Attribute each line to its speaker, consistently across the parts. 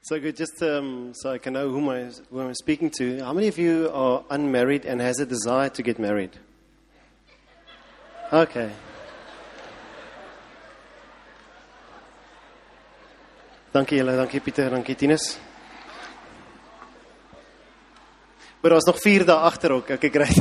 Speaker 1: So good, just so I can know who I'm speaking to. How many of you are unmarried and has a desire to get married? Okay. Dankie julle, dankie Pieter, dankie Tinus. Maar daar's nog 4 daar agter ook. Okay, great.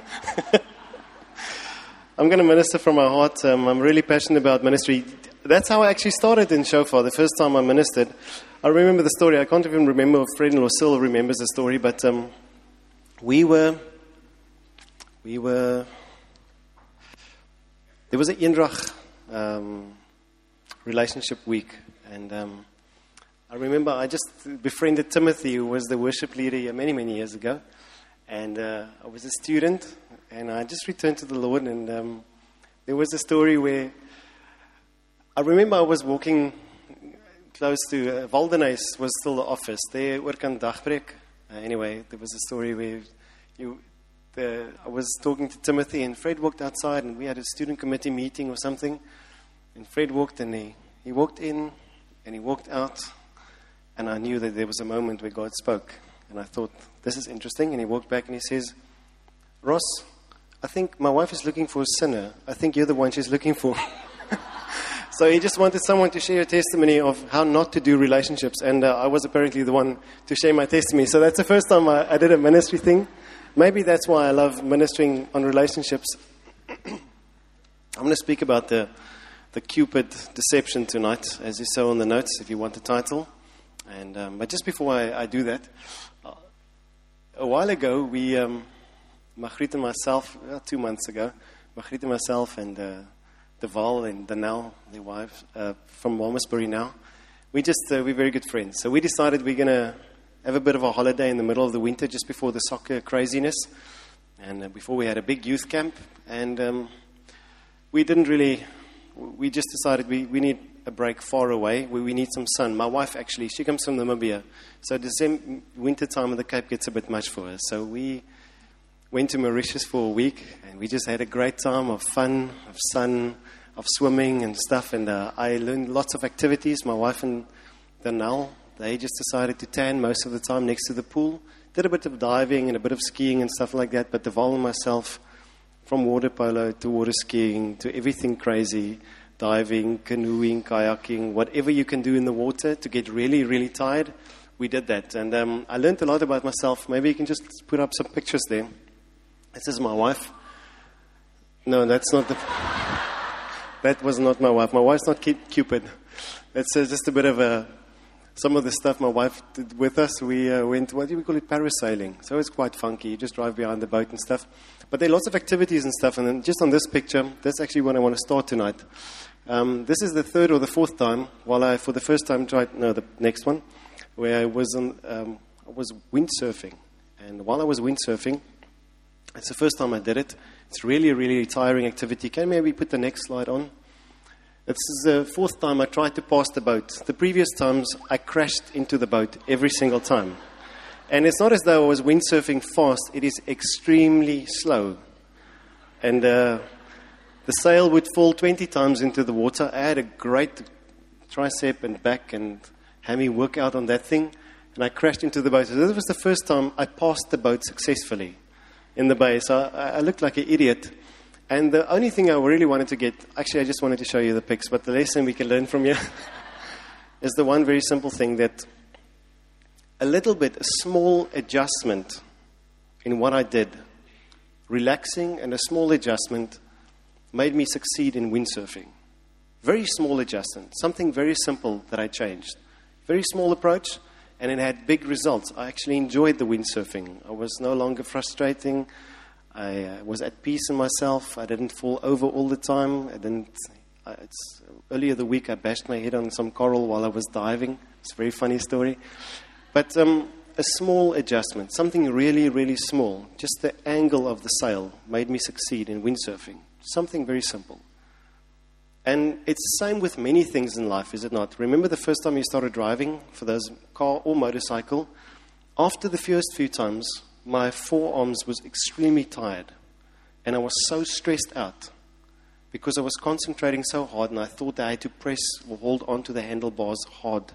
Speaker 1: I'm going to minister from my heart. I'm really passionate about ministry. That's how I actually started in Shofar. The first time I ministered, I remember the story. I can't even remember if Fred or Sil remembers the story, but we were. There was an Eendrag relationship week, and I remember I just befriended Timothy, who was the worship leader here many, many years ago, and I was a student, and I just returned to the Lord, and there was a story where I remember I was walking close to Waldenays was still the office. There, oorkant Dagbreek. Anyway, there was a story where I was talking to Timothy, and Fred walked outside, and we had a student committee meeting or something. And Fred walked, and he walked in, and he walked out, and I knew that there was a moment where God spoke. And I thought, this is interesting. And he walked back, and he says, Ross, I think my wife is looking for a sinner. I think you're the one she's looking for. So he just wanted someone to share a testimony of how not to do relationships. And I was apparently the one to share my testimony. So that's the first time I did a ministry thing. Maybe that's why I love ministering on relationships. I'm going to speak about the Cupid deception tonight, as you saw on the notes, if you want the title. And but just before I do that, a while ago, Margriet and myself, 2 months ago, Margriet and myself and Deval and Danelle, their wife, from Walmersbury now, we're very good friends. So we decided we're going to have a bit of a holiday in the middle of the winter, just before the soccer craziness, and before we had a big youth camp. And we just decided we need a break far away, where we need some sun. My wife, actually, she comes from Namibia, so December, winter time in the Cape gets a bit much for her. So we went to Mauritius for a week, and we just had a great time of fun, of sun, of swimming and stuff. And I learned lots of activities. My wife and Danelle, they just decided to tan most of the time next to the pool. Did a bit of diving and a bit of skiing and stuff like that. But Deval and myself, from water polo to water skiing to everything crazy, diving, canoeing, kayaking, whatever you can do in the water to get really, really tired, we did that. And I learned a lot about myself. Maybe you can just put up some pictures there. This is my wife. No, that's not that was not my wife. My wife's not Cupid. That's just a bit of some of the stuff my wife did with us. We went, what do we call it, parasailing. So it's quite funky. You just drive behind the boat and stuff. But there are lots of activities and stuff. And then just on this picture, that's actually when I want to start tonight. This is the 3rd or the 4th time, for the first time the next one, where I was windsurfing. And while I was windsurfing, it's the first time I did it. It's really, really tiring activity. Can maybe put the next slide on? This is the 4th time I tried to pass the boat. The previous times, I crashed into the boat every single time. And it's not as though I was windsurfing fast. It is extremely slow. And the sail would fall 20 times into the water. I had a great tricep and back and hammy workout on that thing. And I crashed into the boat. So this was the first time I passed the boat successfully in the bay. So I looked like an idiot. And the only thing I really wanted to get, actually I just wanted to show you the pics, but the lesson we can learn from here is the one very simple thing that a small adjustment in what I did, relaxing and a small adjustment made me succeed in windsurfing. Very small adjustment, something very simple that I changed. Very small approach. And it had big results. I actually enjoyed the windsurfing. I was no longer frustrating. I was at peace in myself. I didn't fall over all the time. Earlier the week, I bashed my head on some coral while I was diving. It's a very funny story. But a small adjustment, something really, really small, just the angle of the sail made me succeed in windsurfing. Something very simple. And it's the same with many things in life, is it not? Remember the first time you started driving, for those car or motorcycle? After the first few times, my forearms was extremely tired. And I was so stressed out because I was concentrating so hard, and I thought that I had to press or hold onto the handlebars hard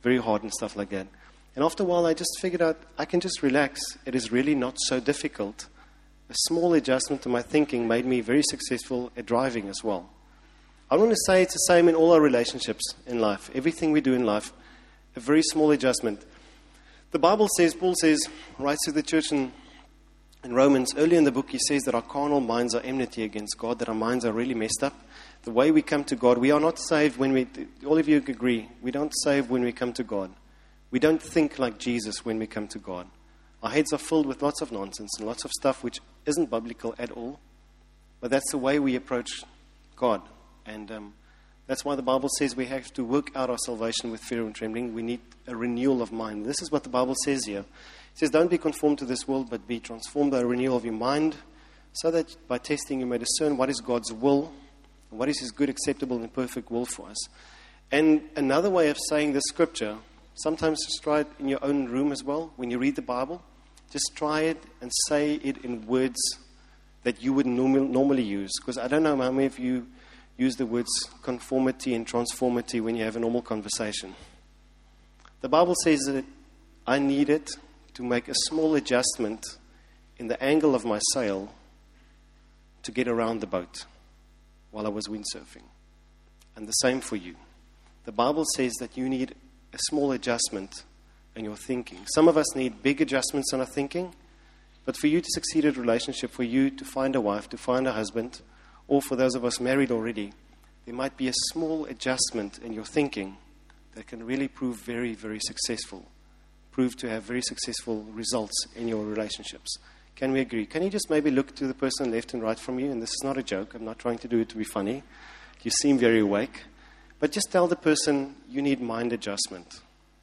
Speaker 1: very hard and stuff like that. And after a while, I just figured out I can just relax. It is really not so difficult. A small adjustment to my thinking made me very successful at driving as well. I want to say it's the same in all our relationships in life. Everything we do in life, a very small adjustment. The Bible says, Paul says, writes to the church in Romans, earlier in the book, he says that our carnal minds are enmity against God, that our minds are really messed up. The way we come to God, we are not saved when we, all of you agree, we don't save when we come to God. We don't think like Jesus when we come to God. Our heads are filled with lots of nonsense and lots of stuff which isn't biblical at all. But that's the way we approach God. And that's why the Bible says we have to work out our salvation with fear and trembling. We need a renewal of mind. This is what the Bible says here. It says, don't be conformed to this world, but be transformed by a renewal of your mind, so that by testing you may discern what is God's will, and what is His good, acceptable, and perfect will for us. And another way of saying this scripture, sometimes just try it in your own room as well. When you read the Bible, just try it and say it in words that you would normally use. Because I don't know how many of you use the words conformity and transformity when you have a normal conversation. The Bible says that I needed to make a small adjustment in the angle of my sail to get around the boat while I was windsurfing. And the same for you. The Bible says that you need a small adjustment in your thinking. Some of us need big adjustments in our thinking, but for you to succeed in a relationship, for you to find a wife, to find a husband, or for those of us married already, there might be a small adjustment in your thinking that can really prove very, very successful, prove to have very successful results in your relationships. Can we agree? Can you just maybe look to the person left and right from you? And this is not a joke. I'm not trying to do it to be funny. You seem very awake. But just tell the person you need mind adjustment.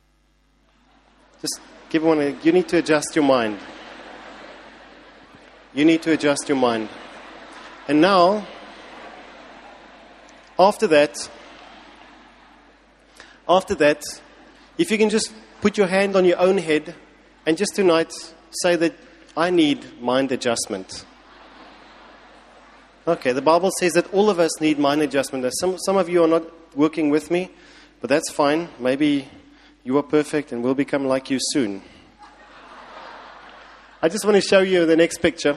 Speaker 1: Just give one you need to adjust your mind. You need to adjust your mind. And now, after that, if you can just put your hand on your own head and just tonight say that I need mind adjustment. Okay, the Bible says that all of us need mind adjustment. Some of you are not working with me, but that's fine. Maybe you are perfect and we'll become like you soon. I just want to show you the next picture.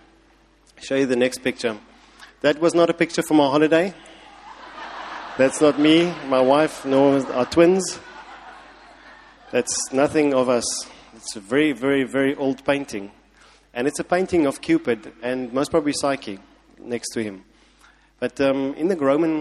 Speaker 1: That was not a picture from our holiday. That's not me, my wife, nor our twins. That's nothing of us. It's a very, very, very old painting. And it's a painting of Cupid and most probably Psyche next to him. But in the Roman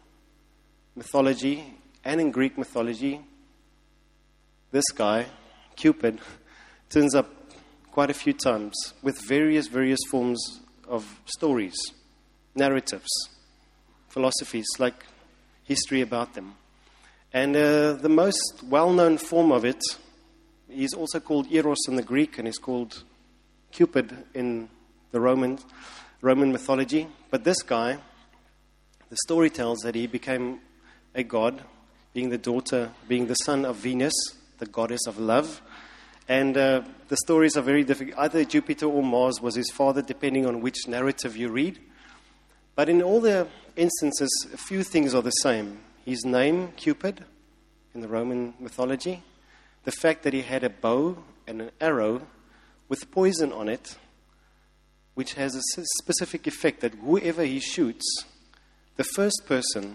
Speaker 1: mythology and in Greek mythology, this guy, Cupid, turns up quite a few times with various forms of stories, narratives, philosophies, like history about them. And the most well-known form of it is also called Eros in the Greek, and is called Cupid in the Roman mythology. But this guy, the story tells that he became a god, being the son of Venus, the goddess of love. And the stories are very difficult. Either Jupiter or Mars was his father, depending on which narrative you read. But in all the instances, a few things are the same. His name, Cupid, in the Roman mythology. The fact that he had a bow and an arrow with poison on it, which has a specific effect that whoever he shoots, the first person,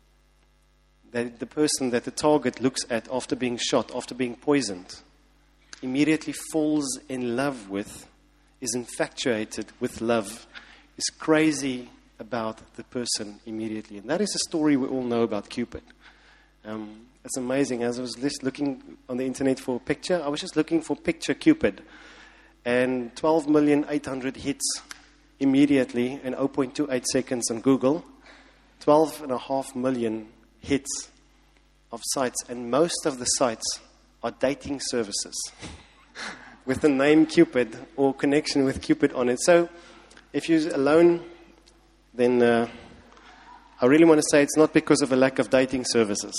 Speaker 1: that the target looks at after being shot, after being poisoned, immediately falls in love with, is infatuated with love, is crazy about the person immediately. And that is a story we all know about Cupid. It's amazing. As I was just looking on the internet for a picture, I was just looking for picture Cupid. And 12,800,000 hits immediately in 0.28 seconds on Google. 12.5 million hits of sites. And most of the sites are dating services with the name Cupid or connection with Cupid on it. So if you're alone, then I really want to say it's not because of a lack of dating services.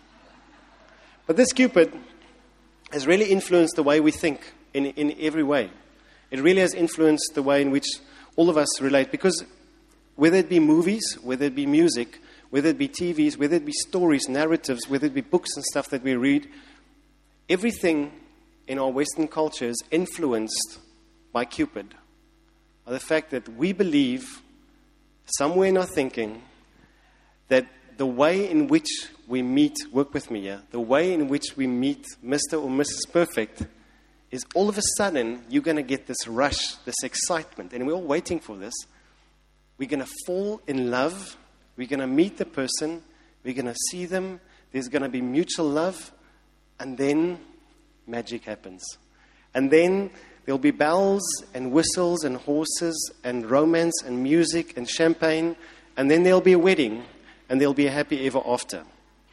Speaker 1: But this Cupid has really influenced the way we think in every way. It really has influenced the way in which all of us relate. Because whether it be movies, whether it be music, whether it be TVs, whether it be stories, narratives, whether it be books and stuff that we read, everything in our Western culture is influenced by Cupid. By the fact that we believe, somewhere in our thinking, that the way in which we meet, work with me here, the way in which we meet Mr. or Mrs. Perfect is all of a sudden you're going to get this rush, this excitement, and we're all waiting for this. We're going to fall in love. We're going to meet the person. We're going to see them. There's going to be mutual love. And then magic happens. And then there'll be bells and whistles and horses and romance and music and champagne. And then there'll be a wedding. And there'll be a happy ever after.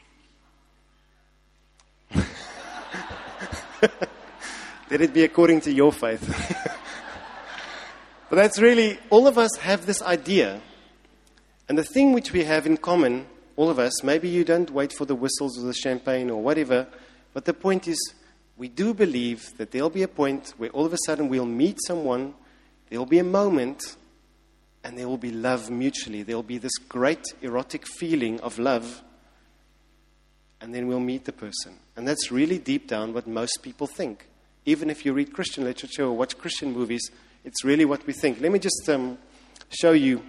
Speaker 1: Let it be according to your faith. But that's really, all of us have this idea. And the thing which we have in common, all of us, maybe you don't wait for the whistles or the champagne or whatever, but the point is, we do believe that there'll be a point where all of a sudden we'll meet someone, there'll be a moment, and there will be love mutually. There'll be this great erotic feeling of love, and then we'll meet the person. And that's really deep down what most people think. Even if you read Christian literature or watch Christian movies, it's really what we think. Let me just show you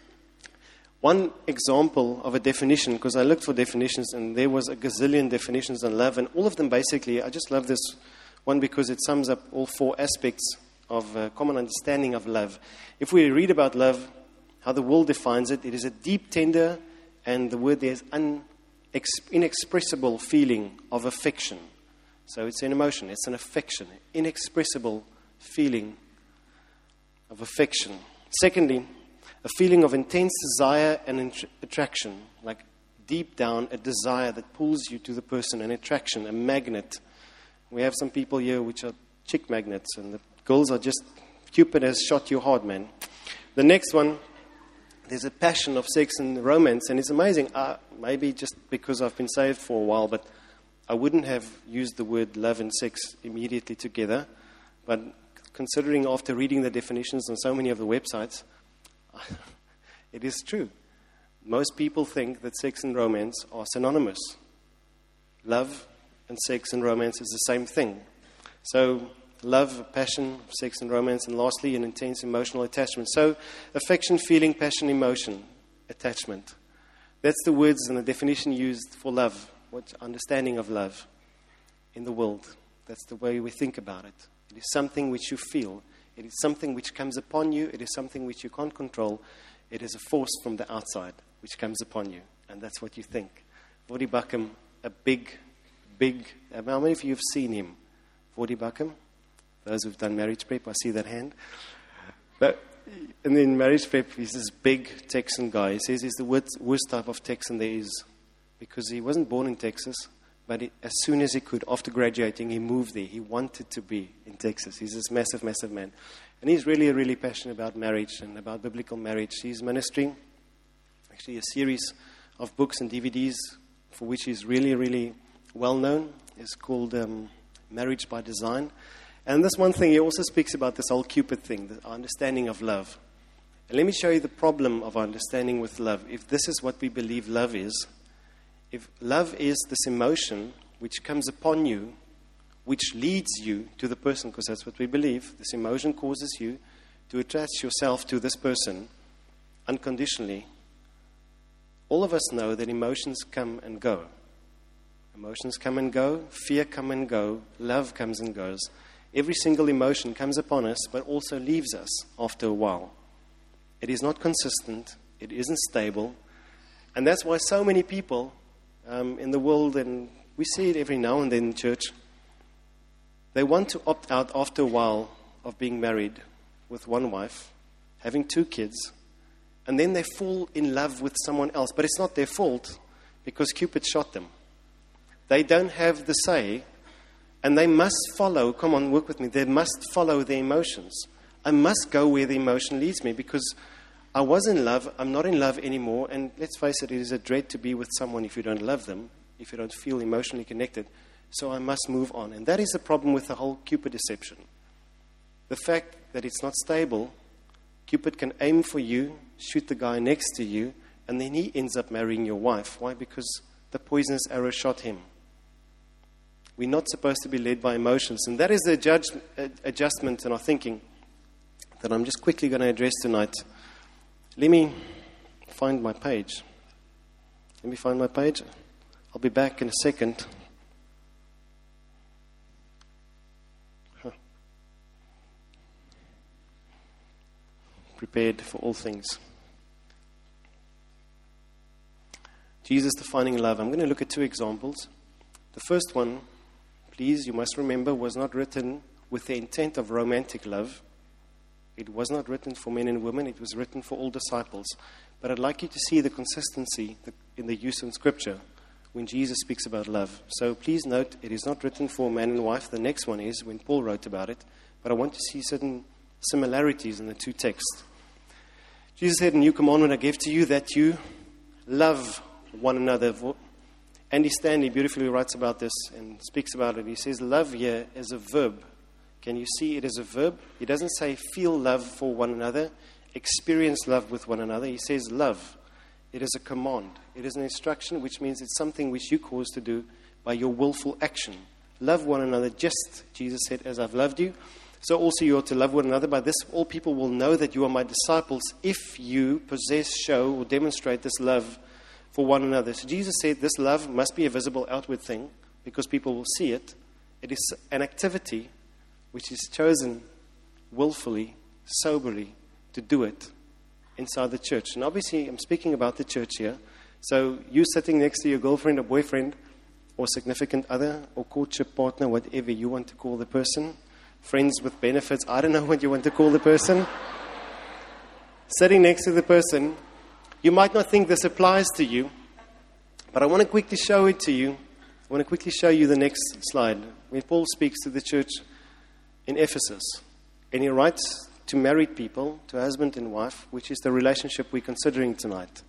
Speaker 1: one example of a definition, because I looked for definitions and there was a gazillion definitions on love, and all of them basically, I just love this one because it sums up all four aspects of common understanding of love. If we read about love, how the world defines it, it is a deep, tender, and the word there is inexpressible feeling of affection. So it's an emotion, it's an affection, inexpressible feeling of affection. Secondly, a feeling of intense desire and attraction, like deep down a desire that pulls you to the person, an attraction, a magnet. We have some people here which are chick magnets, and the girls are just, Cupid has shot you hard, man. The next one, there's a passion of sex and romance, and it's amazing. Maybe just because I've been saved for a while, but I wouldn't have used the word love and sex immediately together. But considering after reading the definitions on so many of the websites, it is true. Most people think that sex and romance are synonymous. Love and sex and romance is the same thing. So love, passion, sex and romance, and lastly, an intense emotional attachment. So affection, feeling, passion, emotion, attachment. That's the words and the definition used for love. What's understanding of love in the world? That's the way we think about it. It is something which you feel. It is something which comes upon you. It is something which you can't control. It is a force from the outside which comes upon you. And that's what you think. Voddie Baucham, a big, how many of you have seen him? Voddie Baucham? Those who've done marriage prep, I see that hand. And in marriage prep, he's this big Texan guy. He says he's the worst type of Texan there is, because he wasn't born in Texas, but as soon as he could, after graduating, he moved there. He wanted to be in Texas. He's this massive, massive man. And he's really, really passionate about marriage and about biblical marriage. He's ministering, actually a series of books and DVDs for which he's really, really well known. It's called Marriage by Design. And this one thing, he also speaks about this whole Cupid thing, the understanding of love. And let me show you the problem of our understanding with love. If this is what we believe love is, if love is this emotion which comes upon you, which leads you to the person, because that's what we believe, this emotion causes you to attach yourself to this person unconditionally. All of us know that emotions come and go. Emotions come and go, fear come and go, love comes and goes. Every single emotion comes upon us, but also leaves us after a while. It is not consistent, it isn't stable, and that's why so many people in the world, and we see it every now and then in church, they want to opt out after a while of being married with one wife, having 2 kids, and then they fall in love with someone else. But it's not their fault, because Cupid shot them. They don't have the say, and they must follow, come on, work with me, they must follow their emotions. I must go where the emotion leads me, because I was in love, I'm not in love anymore, and let's face it, it is a dread to be with someone if you don't love them, if you don't feel emotionally connected, so I must move on. And that is the problem with the whole Cupid deception. The fact that it's not stable, Cupid can aim for you, shoot the guy next to you, and then he ends up marrying your wife. Why? Because the poisonous arrow shot him. We're not supposed to be led by emotions. And that is the adjustment in our thinking that I'm just quickly going to address tonight. Let me find my page. I'll be back in a second. Prepared for all things. Jesus defining love. I'm going to look at two examples. The first one, please, you must remember, was not written with the intent of romantic love. It was not written for men and women. It was written for all disciples. But I'd like you to see the consistency in the use in Scripture when Jesus speaks about love. So please note, it is not written for man and wife. The next one is when Paul wrote about it. But I want to see certain similarities in the two texts. Jesus said, "A new commandment I give to you, that you love one another." Andy Stanley beautifully writes about this and speaks about it. He says, love here is a verb. Can you see it as a verb? He doesn't say feel love for one another, experience love with one another. He says love. It is a command. It is an instruction, which means it's something which you cause to do by your willful action. Love one another just, Jesus said, as I've loved you. So also you ought to love one another. By this all people will know that you are my disciples if you possess, show, or demonstrate this love for one another. So Jesus said this love must be a visible outward thing because people will see it. It is an activity which is chosen willfully, soberly to do it inside the church. And obviously I'm speaking about the church here. So you sitting next to your girlfriend or boyfriend or significant other or courtship partner, whatever you want to call the person, friends with benefits, I don't know what you want to call the person. Sitting next to the person, you might not think this applies to you, but I want to quickly show it to you. I want to quickly show you the next slide. When Paul speaks to the church in Ephesus, and he writes to married people, to husband and wife, which is the relationship we're considering tonight.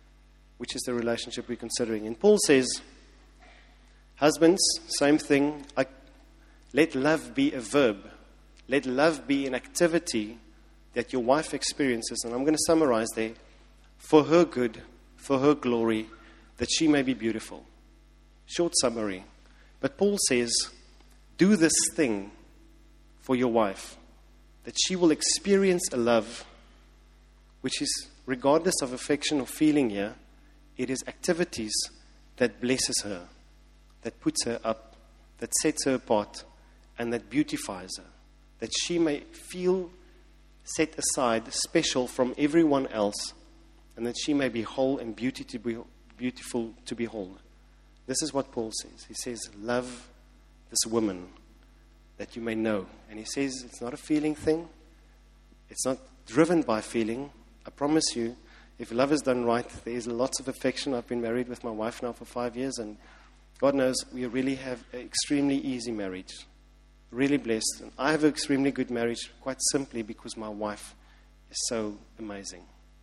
Speaker 1: And Paul says, husbands, same thing. Let love be a verb. Let love be an activity that your wife experiences. And I'm going to summarize there. For her good, for her glory, that she may be beautiful. Short summary. But Paul says, do this thing for your wife, that she will experience a love which is, regardless of affection or feeling here, it is activities that blesses her, that puts her up, that sets her apart, and that beautifies her, that she may feel set aside, special from everyone else, and that she may be whole and beautiful to behold. This is what Paul says. He says, love this woman that you may know. And he says it's not a feeling thing. It's not driven by feeling. I promise you, if love is done right, there is lots of affection. I've been married with my wife now for 5 years, and God knows we really have an extremely easy marriage. Really blessed. And I have an extremely good marriage quite simply because my wife is so amazing.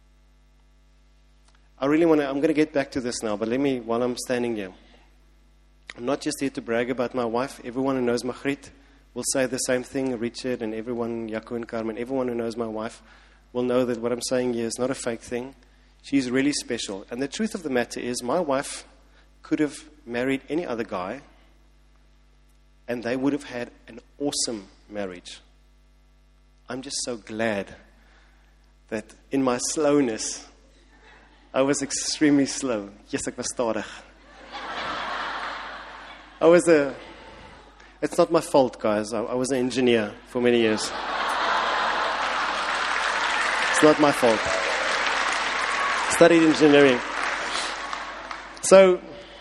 Speaker 1: I'm going to get back to this now, but while I'm standing here, I'm not just here to brag about my wife. Everyone who knows Margriet will say the same thing. Richard and everyone, Jaco and Carmen, everyone who knows my wife will know that what I'm saying here is not a fake thing. She's really special. And the truth of the matter is, my wife could have married any other guy, and they would have had an awesome marriage. I'm just so glad that in my slowness, I was extremely slow. Yes, ek was stadig. It's not my fault, guys. I was an engineer for many years. It's not my fault. Studied engineering. So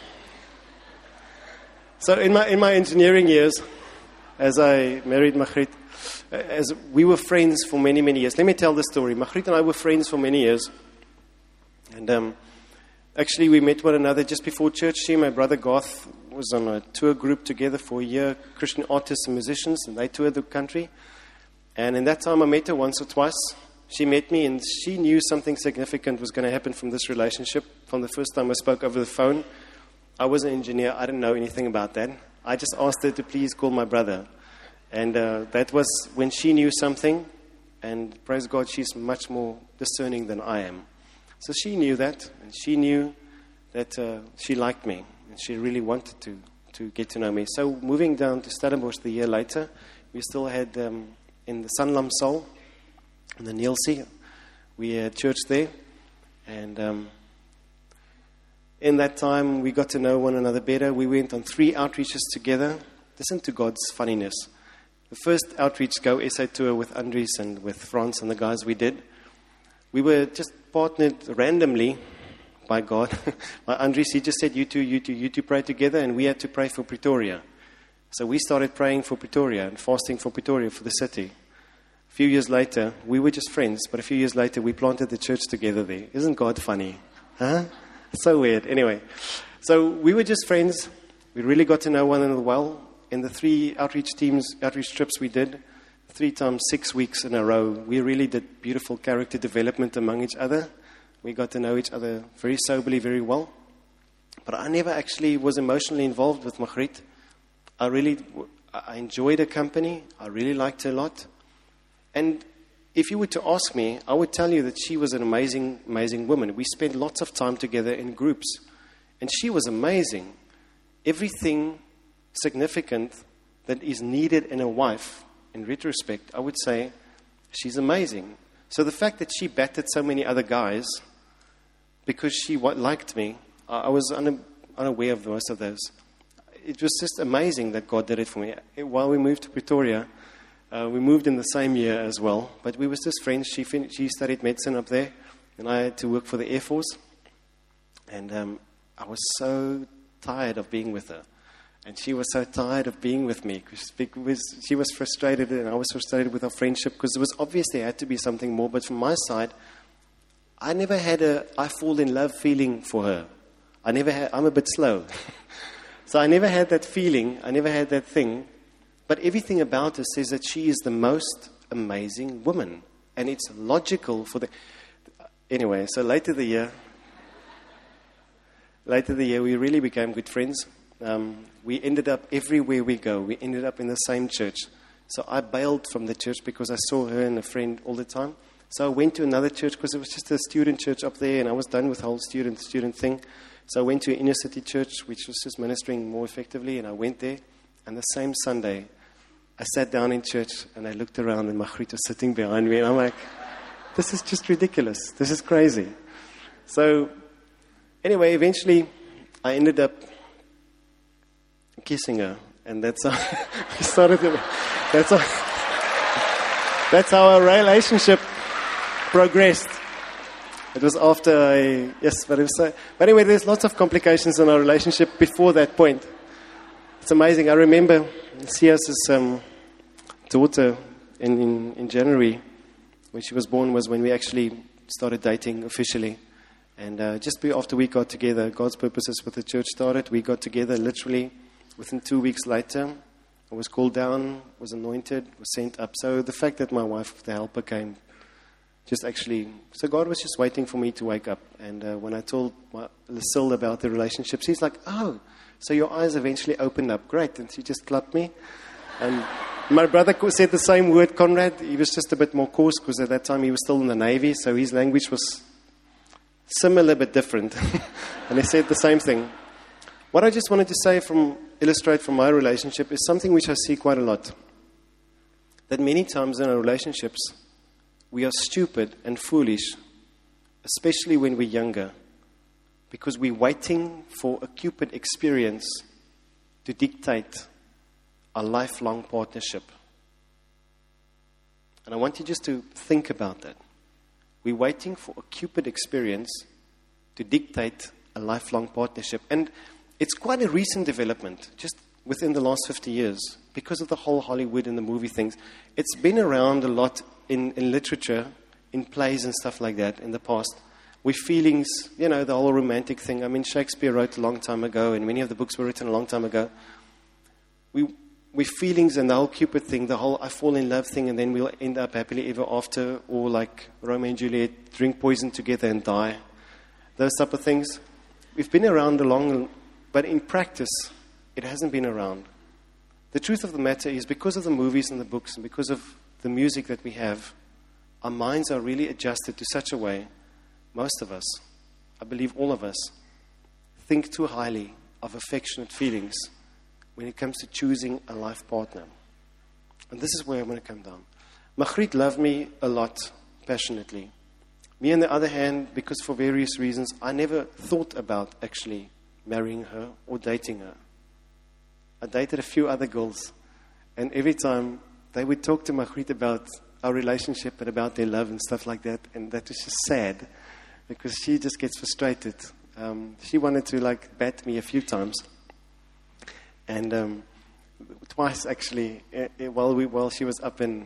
Speaker 1: in my engineering years, as I married Margriet, as we were friends for many, many years. Let me tell the story. Margriet and I were friends for many years. And actually, we met one another just before church. She and my brother Garth was on a tour group together for a year, Christian artists and musicians, and they toured the country. And in that time, I met her once or twice. She met me, and she knew something significant was going to happen from this relationship. From the first time I spoke over the phone, I was an engineer. I didn't know anything about that. I just asked her to please call my brother. And that was when she knew something. And praise God, she's much more discerning than I am. So she knew that, and she knew that she liked me, and she really wanted to get to know me. So moving down to Stellenbosch the year later, we still had in the Sanlam Soul, in the Nielsie, we had church there, and in that time we got to know one another better. We went on 3 outreaches together. Listen to God's funniness. The first outreach Go SA tour with Andries and with Frans and the guys we did, we were just partnered randomly by God. By Andries, he just said, you two pray together, and we had to pray for Pretoria. So we started praying for Pretoria and fasting for Pretoria, for the city. A few years later, we were just friends, but a few years later, we planted the church together there. Isn't God funny? Huh? So weird. Anyway, so we were just friends. We really got to know one another well. In the 3 outreach trips we did, 3 times 6 weeks in a row, we really did beautiful character development among each other. We got to know each other very soberly, very well. But I never actually was emotionally involved with Margriet. I enjoyed her company. I really liked her a lot. And if you were to ask me, I would tell you that she was an amazing, amazing woman. We spent lots of time together in groups. And she was amazing. Everything significant that is needed in a wife, in retrospect, I would say she's amazing. So the fact that she battered so many other guys because she liked me, I was unaware of most of those. It was just amazing that God did it for me. While we moved to Pretoria, we moved in the same year as well, but we was just friends. She studied medicine up there, and I had to work for the Air Force. And I was so tired of being with her. And she was so tired of being with me because she was frustrated and I was frustrated with our friendship because there was obviously had to be something more. But from my side, I never had I fall in love feeling for her. I'm a bit slow. So I never had that feeling. I never had that thing. But everything about her says that she is the most amazing woman. And it's logical for Anyway, so later the year, we really became good friends. We ended up everywhere we go. We ended up in the same church. So I bailed from the church because I saw her and a friend all the time. So I went to another church because it was just a student church up there, and I was done with the whole student thing. So I went to an inner city church, which was just ministering more effectively, and I went there. And the same Sunday, I sat down in church, and I looked around, and Margriet was sitting behind me, and I'm like, this is just ridiculous. This is crazy. So anyway, eventually, I ended up kissing her, and that's how we started. That's how our relationship progressed. It was after but anyway, there's lots of complications in our relationship before that point. It's amazing. I remember Sias's daughter in January, when she was born, was when we actually started dating officially. And just after we got together, God's purposes with the church started. We got together literally within 2 weeks later. I was called down, was anointed, was sent up. So the fact that my wife, the helper, came, so God was just waiting for me to wake up. And when I told Lucille about the relationships, he's like, oh, so your eyes eventually opened up. Great. And she just clapped me. And my brother said the same word, Conrad. He was just a bit more coarse because at that time he was still in the Navy. So his language was similar but different. And he said the same thing. What I just wanted to illustrate from my relationship is something which I see quite a lot. That many times in our relationships, we are stupid and foolish, especially when we're younger, because we're waiting for a Cupid experience to dictate a lifelong partnership. And I want you just to think about that. We're waiting for a Cupid experience to dictate a lifelong partnership. And it's quite a recent development, just within the last 50 years, because of the whole Hollywood and the movie things. It's been around a lot in literature, in plays and stuff like that in the past, with feelings, the whole romantic thing. I mean, Shakespeare wrote a long time ago, and many of the books were written a long time ago. With feelings and the whole Cupid thing, the whole I fall in love thing, and then we'll end up happily ever after, or like Romeo and Juliet, drink poison together and die. Those type of things. We've been around but in practice, it hasn't been around. The truth of the matter is, because of the movies and the books, and because of the music that we have, our minds are really adjusted to such a way most of us, I believe all of us, think too highly of affectionate feelings when it comes to choosing a life partner. And this is where I'm going to come down. Margriet loved me a lot, passionately. Me, on the other hand, because for various reasons, I never thought about actually marrying her or dating her. I dated a few other girls, and every time they would talk to Margriet about our relationship and about their love and stuff like that, and that was just sad because she just gets frustrated. She wanted to bat me a few times, and twice actually while she was up in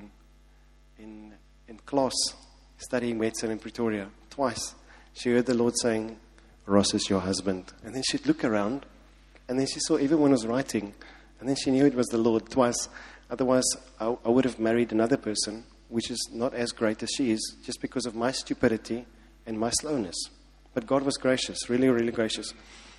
Speaker 1: class studying medicine in Pretoria. Twice she heard the Lord saying, "Ross is your husband," and then she'd look around, and then she saw everyone was writing, and then she knew it was the Lord. Twice. Otherwise, I would have married another person, which is not as great as she is, just because of my stupidity and my slowness. But God was gracious, really, really gracious.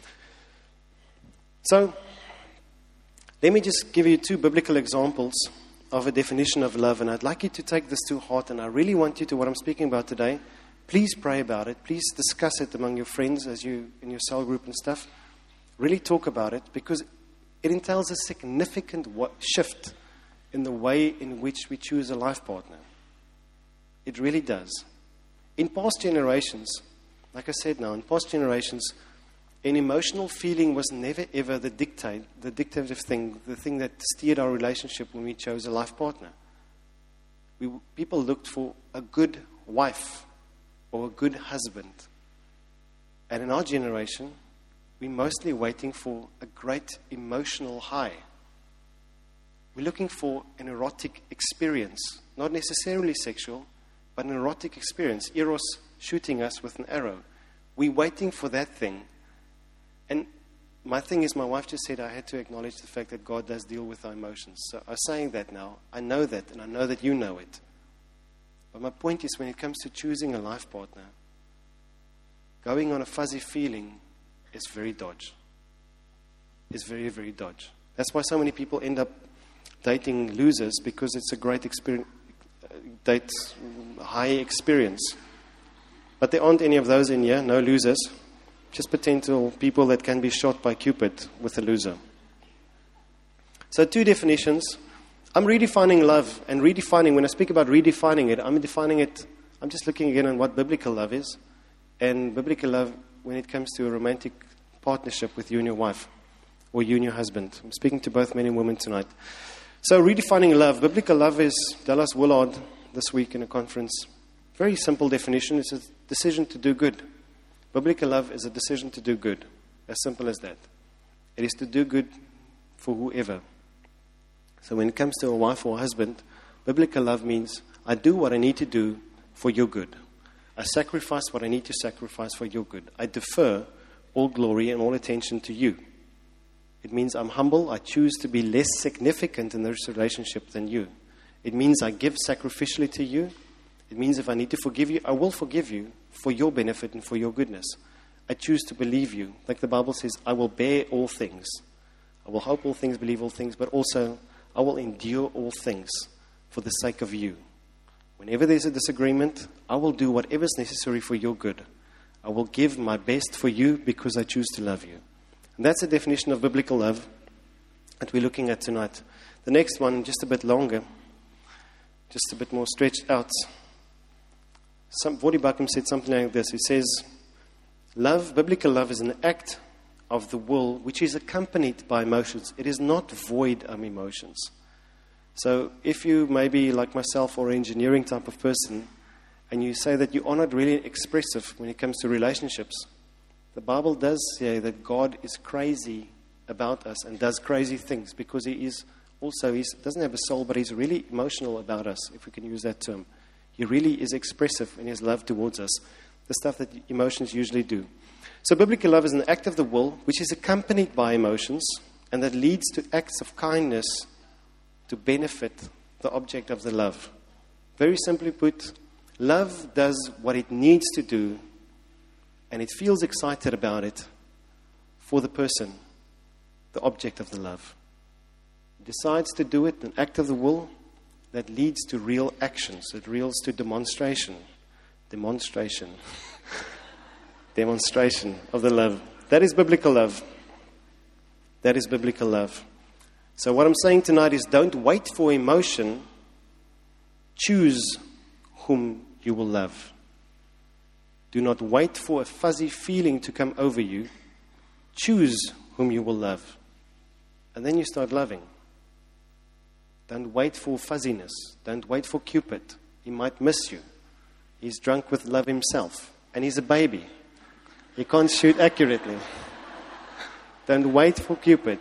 Speaker 1: So, let me just give you 2 biblical examples of a definition of love, and I'd like you to take this to heart, and I really want you to, what I'm speaking about today, please pray about it. Please discuss it among your friends as you in your cell group and stuff. Really talk about it, because it entails a significant shift in the way in which we choose a life partner. It really does. In past generations, like I said now, in past generations, an emotional feeling was never ever the dictative thing, the thing that steered our relationship when we chose a life partner. People looked for a good wife or a good husband. And in our generation, we're mostly waiting for a great emotional high. We're looking for an erotic experience, not necessarily sexual, but an erotic experience. Eros shooting us with an arrow. We're waiting for that thing. And my thing is, my wife just said I had to acknowledge the fact that God does deal with our emotions. So I'm saying that now. I know that, and I know that you know it. But my point is, when it comes to choosing a life partner, going on a fuzzy feeling is very dodge. It's very, very dodge. That's why so many people end up dating losers, because it's a great experience, high experience. But there aren't any of those in here, no losers. Just potential people that can be shot by Cupid with a loser. So 2 definitions. I'm redefining love, and redefining, when I speak about redefining it, I'm just looking again on what biblical love is. And biblical love, when it comes to a romantic partnership with you and your wife, or you and your husband. I'm speaking to both men and women tonight. So redefining love. Biblical love is Dallas Willard this week in a conference. Very simple definition. It's a decision to do good. Biblical love is a decision to do good. As simple as that. It is to do good for whoever. So when it comes to a wife or a husband, biblical love means I do what I need to do for your good. I sacrifice what I need to sacrifice for your good. I defer all glory and all attention to you. It means I'm humble. I choose to be less significant in this relationship than you. It means I give sacrificially to you. It means if I need to forgive you, I will forgive you for your benefit and for your goodness. I choose to believe you. Like the Bible says, I will bear all things. I will hope all things, believe all things, but also I will endure all things for the sake of you. Whenever there's a disagreement, I will do whatever is necessary for your good. I will give my best for you because I choose to love you. And that's the definition of biblical love that we're looking at tonight. The next one, just a bit longer, just a bit more stretched out. Voddie Baucham said something like this. He says, biblical love is an act of the will which is accompanied by emotions. It is not void of emotions. So if you may be like myself or an engineering type of person, and you say that you are not really expressive when it comes to relationships, the Bible does say that God is crazy about us and does crazy things because he doesn't have a soul, but he's really emotional about us, if we can use that term. He really is expressive in his love towards us, the stuff that emotions usually do. So biblical love is an act of the will which is accompanied by emotions and that leads to acts of kindness to benefit the object of the love. Very simply put, love does what it needs to do, and it feels excited about it for the person, the object of the love. It decides to do it, an act of the will that leads to real actions. It leads to demonstration. Demonstration of the love. That is biblical love. That is biblical love. So what I'm saying tonight is don't wait for emotion. Choose whom you will love. Do not wait for a fuzzy feeling to come over you. Choose whom you will love. And then you start loving. Don't wait for fuzziness. Don't wait for Cupid. He might miss you. He's drunk with love himself. And he's a baby. He can't shoot accurately. Don't wait for Cupid.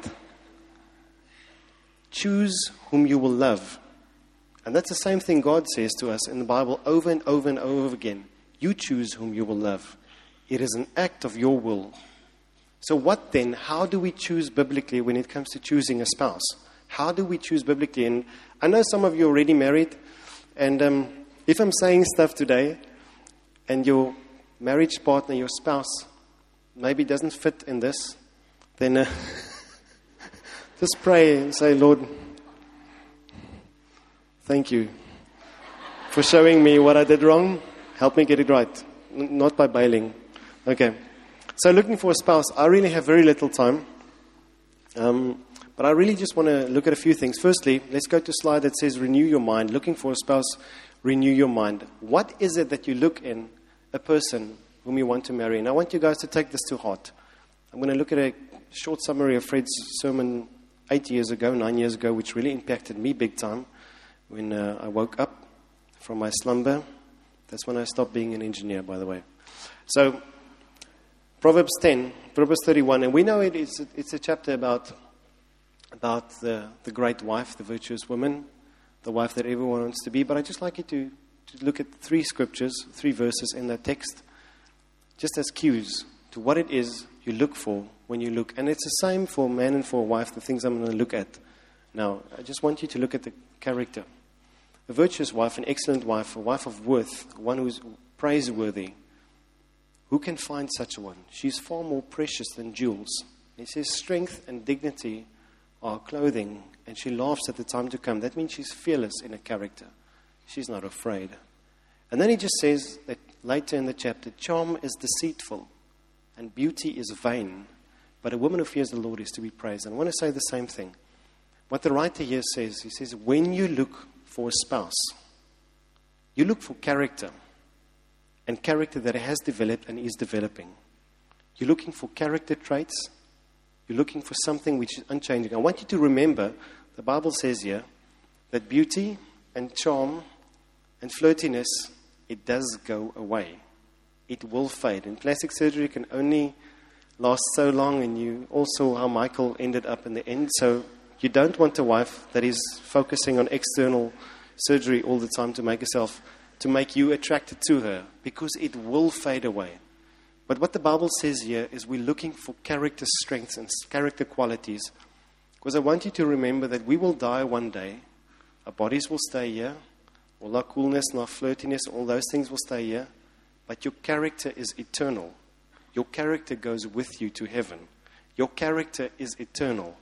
Speaker 1: Choose whom you will love. And that's the same thing God says to us in the Bible over and over and over again. You choose whom you will love. It is an act of your will. So what then? How do we choose biblically when it comes to choosing a spouse? How do we choose biblically? And I know some of you are already married. And if I'm saying stuff today and your marriage partner, your spouse, maybe doesn't fit in this, then just pray and say, Lord, thank you for showing me what I did wrong. Help me get it right. Not by bailing. Okay. So looking for a spouse, I really have very little time. But I really just want to look at a few things. Firstly, let's go to a slide that says renew your mind. Looking for a spouse, renew your mind. What is it that you look in a person whom you want to marry? And I want you guys to take this to heart. I'm going to look at a short summary of Fred's sermon 9 years ago, which really impacted me big time when I woke up from my slumber. That's when I stopped being an engineer, by the way. So, Proverbs 31, and we know it's a chapter about the great wife, the virtuous woman, the wife that everyone wants to be. But I'd just like you to look at 3 scriptures, 3 verses in that text, just as cues to what it is you look for when you look. And it's the same for a man and for a wife, the things I'm going to look at. Now, I just want you to look at the character. A virtuous wife, an excellent wife, a wife of worth, one who's praiseworthy. Who can find such a one? She's far more precious than jewels. He says strength and dignity are clothing, and she laughs at the time to come. That means she's fearless in her character. She's not afraid. And then he just says that later in the chapter, charm is deceitful and beauty is vain, but a woman who fears the Lord is to be praised. And I want to say the same thing. What the writer here says, he says, when you look for a spouse, you look for character, and character that has developed and is developing. You're looking for character traits. You're looking for something which is unchanging. I want you to remember, the Bible says here, that beauty and charm and flirtiness, it does go away. It will fade. And plastic surgery can only last so long, and you all saw how Michael ended up in the end. So you don't want a wife that is focusing on external surgery all the time to make you attracted to her, because it will fade away. But what the Bible says here is we're looking for character strengths and character qualities, because I want you to remember that we will die one day. Our bodies will stay here. All our coolness and our flirtiness, all those things will stay here. But your character is eternal. Your character goes with you to heaven. Your character is eternal.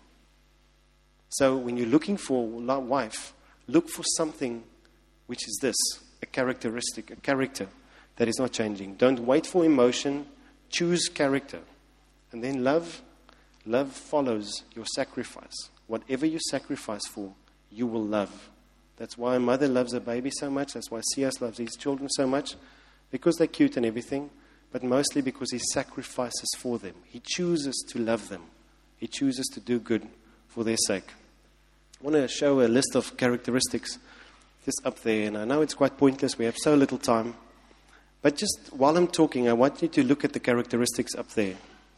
Speaker 1: So when you're looking for a wife, look for something which is this, a characteristic, a character that is not changing. Don't wait for emotion. Choose character. And then love follows your sacrifice. Whatever you sacrifice for, you will love. That's why a mother loves her baby so much. That's why C.S. loves his children so much. Because they're cute and everything, but mostly because he sacrifices for them. He chooses to love them. He chooses to do good for their sake. I want to show a list of characteristics just up there. And I know it's quite pointless. We have so little time. But just while I'm talking, I want you to look at the characteristics up there.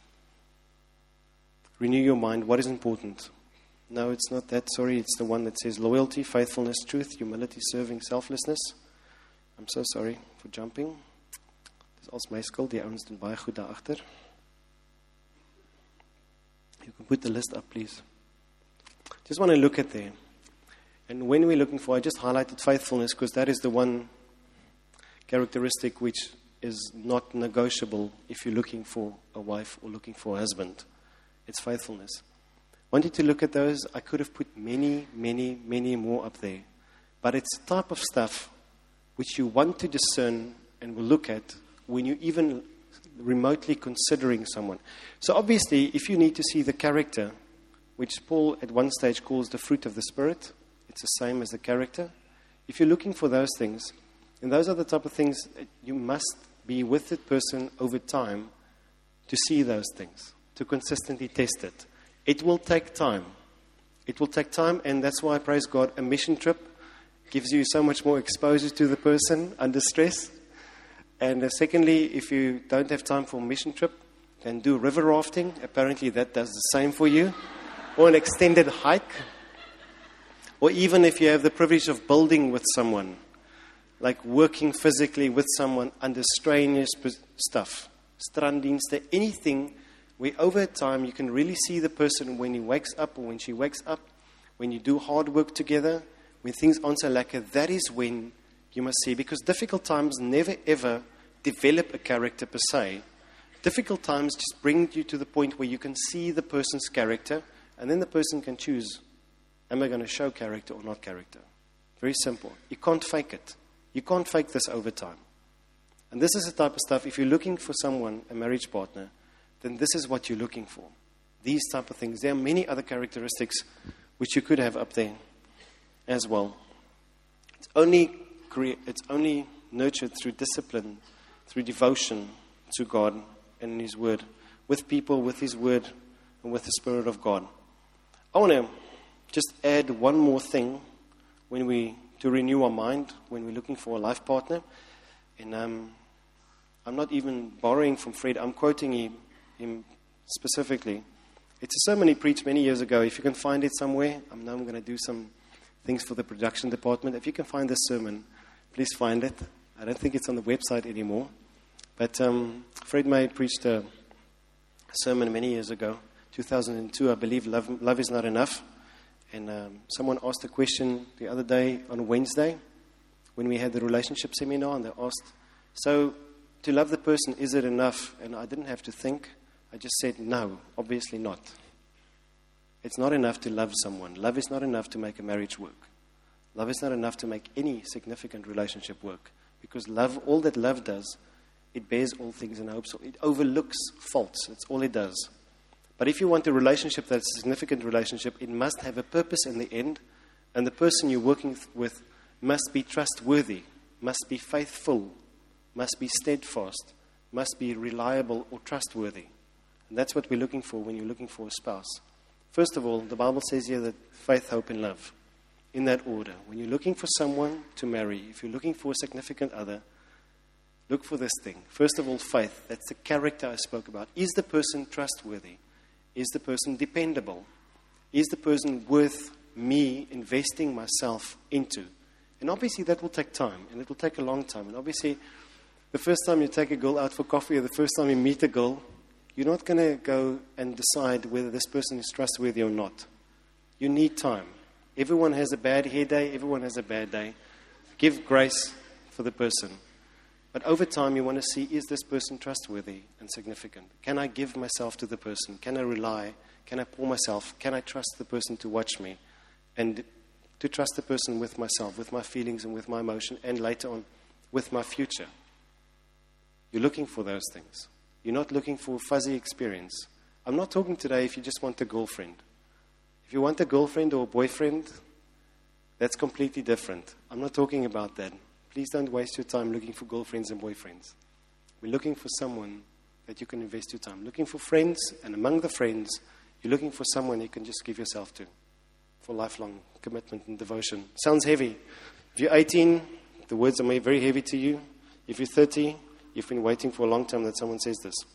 Speaker 1: Renew your mind. What is important? No, it's not that. Sorry, it's the one that says loyalty, faithfulness, truth, humility, serving, selflessness. I'm so sorry for jumping. Dis als my skuld, die ouens doen baie goed daar agter. You can put the list up, please. Just want to look at there. And when we're looking for, I just highlighted faithfulness because that is the one characteristic which is not negotiable if you're looking for a wife or looking for a husband. It's faithfulness. I want you to look at those. I could have put many, many, many more up there. But it's the type of stuff which you want to discern and will look at when you even remotely considering someone. So obviously, if you need to see the character, which Paul at one stage calls the fruit of the Spirit, it's the same as the character. If you're looking for those things, and those are the type of things you must be with the person over time to see those things, to consistently test it. It will take time. It will take time, and that's why, praise God, a mission trip gives you so much more exposure to the person under stress. And secondly, if you don't have time for a mission trip, then do river rafting. Apparently that does the same for you. Or an extended hike. Or even if you have the privilege of building with someone, like working physically with someone under strenuous stuff, stranddienste, anything where over time you can really see the person when he wakes up or when she wakes up, when you do hard work together, when things aren't so lekker, that is when you must see. Because difficult times never ever develop a character per se. Difficult times just bring you to the point where you can see the person's character, and then the person can choose, am I going to show character or not character? Very simple. You can't fake it. You can't fake this over time. And this is the type of stuff, if you're looking for someone, a marriage partner, then this is what you're looking for. These type of things. There are many other characteristics which you could have up there as well. It's only nurtured through discipline, through devotion to God and His Word, with people, with His Word, and with the Spirit of God. I want to just add one more thing to renew our mind when we're looking for a life partner. And I'm not even borrowing from Fred. I'm quoting him specifically. It's a sermon he preached many years ago. If you can find it somewhere, I'm going to do some things for the production department. If you can find this sermon, please find it. I don't think it's on the website anymore. But Fred May preached a sermon many years ago, 2002, I believe, Love is Not Enough. And someone asked a question the other day on Wednesday when we had the relationship seminar, and they asked, so to love the person, is it enough? And I didn't have to think. I just said, no, obviously not. It's not enough to love someone. Love is not enough to make a marriage work. Love is not enough to make any significant relationship work. Because love, all that love does, it bears all things and hopes. It overlooks faults. That's all it does. But if you want a relationship that's a significant relationship, it must have a purpose in the end. And the person you're working with must be trustworthy, must be faithful, must be steadfast, must be reliable or trustworthy. And that's what we're looking for when you're looking for a spouse. First of all, the Bible says here that faith, hope, and love. In that order. When you're looking for someone to marry, if you're looking for a significant other, look for this thing. First of all, faith. That's the character I spoke about. Is the person trustworthy? Is the person dependable? Is the person worth me investing myself into? And obviously that will take time, and it will take a long time. And obviously, the first time you take a girl out for coffee or the first time you meet a girl, you're not going to go and decide whether this person is trustworthy or not. You need time. Everyone has a bad hair day. Everyone has a bad day. Give grace for the person. But over time, you want to see, is this person trustworthy and significant? Can I give myself to the person? Can I rely? Can I pour myself? Can I trust the person to watch me? And to trust the person with myself, with my feelings and with my emotion, and later on, with my future. You're looking for those things. You're not looking for fuzzy experience. I'm not talking today if you just want a girlfriend. If you want a girlfriend or a boyfriend, that's completely different. I'm not talking about that. Please don't waste your time looking for girlfriends and boyfriends. We're looking for someone that you can invest your time. Looking for friends, and among the friends, you're looking for someone you can just give yourself to for lifelong commitment and devotion. Sounds heavy. If you're 18, the words are made very heavy to you. If you're 30, you've been waiting for a long time that someone says this.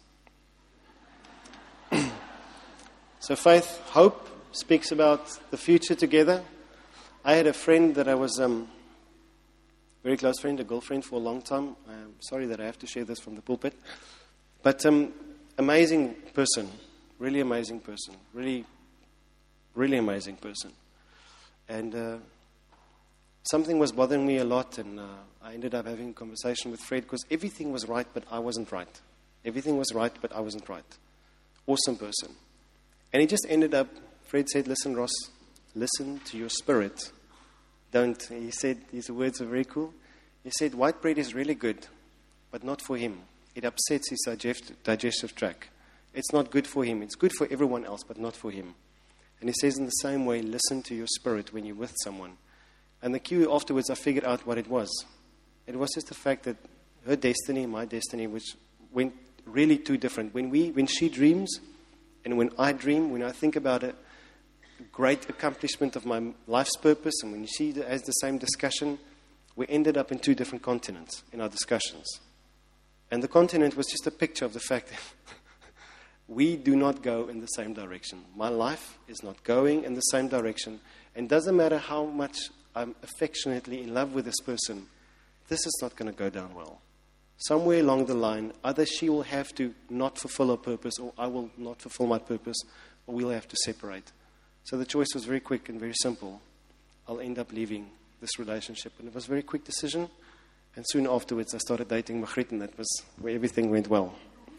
Speaker 1: So faith, hope, speaks about the future together. I had a friend that I was very close friend, a girlfriend for a long time. I'm sorry that I have to share this from the pulpit. But amazing person, really amazing person, really amazing person. And something was bothering me a lot, and I ended up having a conversation with Fred because everything was right, but I wasn't right. Everything was right, but I wasn't right. Awesome person. And he just ended up, Fred said, listen, Ross, listen to your spirit. Don't. He said, his words are very cool. He said, white bread is really good, but not for him. it upsets his digestive tract. It's not good for him. It's good for everyone else, but not for him. And he says in the same way, listen to your spirit when you're with someone. And the cue afterwards, I figured out what it was. It was just the fact that her destiny and my destiny went really too different. When she dreams and when I dream, when I think about a great accomplishment of my life's purpose, and when she has the same discussion, we ended up in two different continents in our discussions. And the continent was just a picture of the fact that we do not go in the same direction. My life is not going in the same direction. And it doesn't matter how much I'm affectionately in love with this person, this is not going to go down well. Somewhere along the line, either she will have to not fulfill her purpose, or I will not fulfill my purpose, or we'll have to separate. So the choice was very quick and very simple. I'll end up leaving this relationship. And it was a very quick decision. And soon afterwards, I started dating Margriet, and that was where everything went well.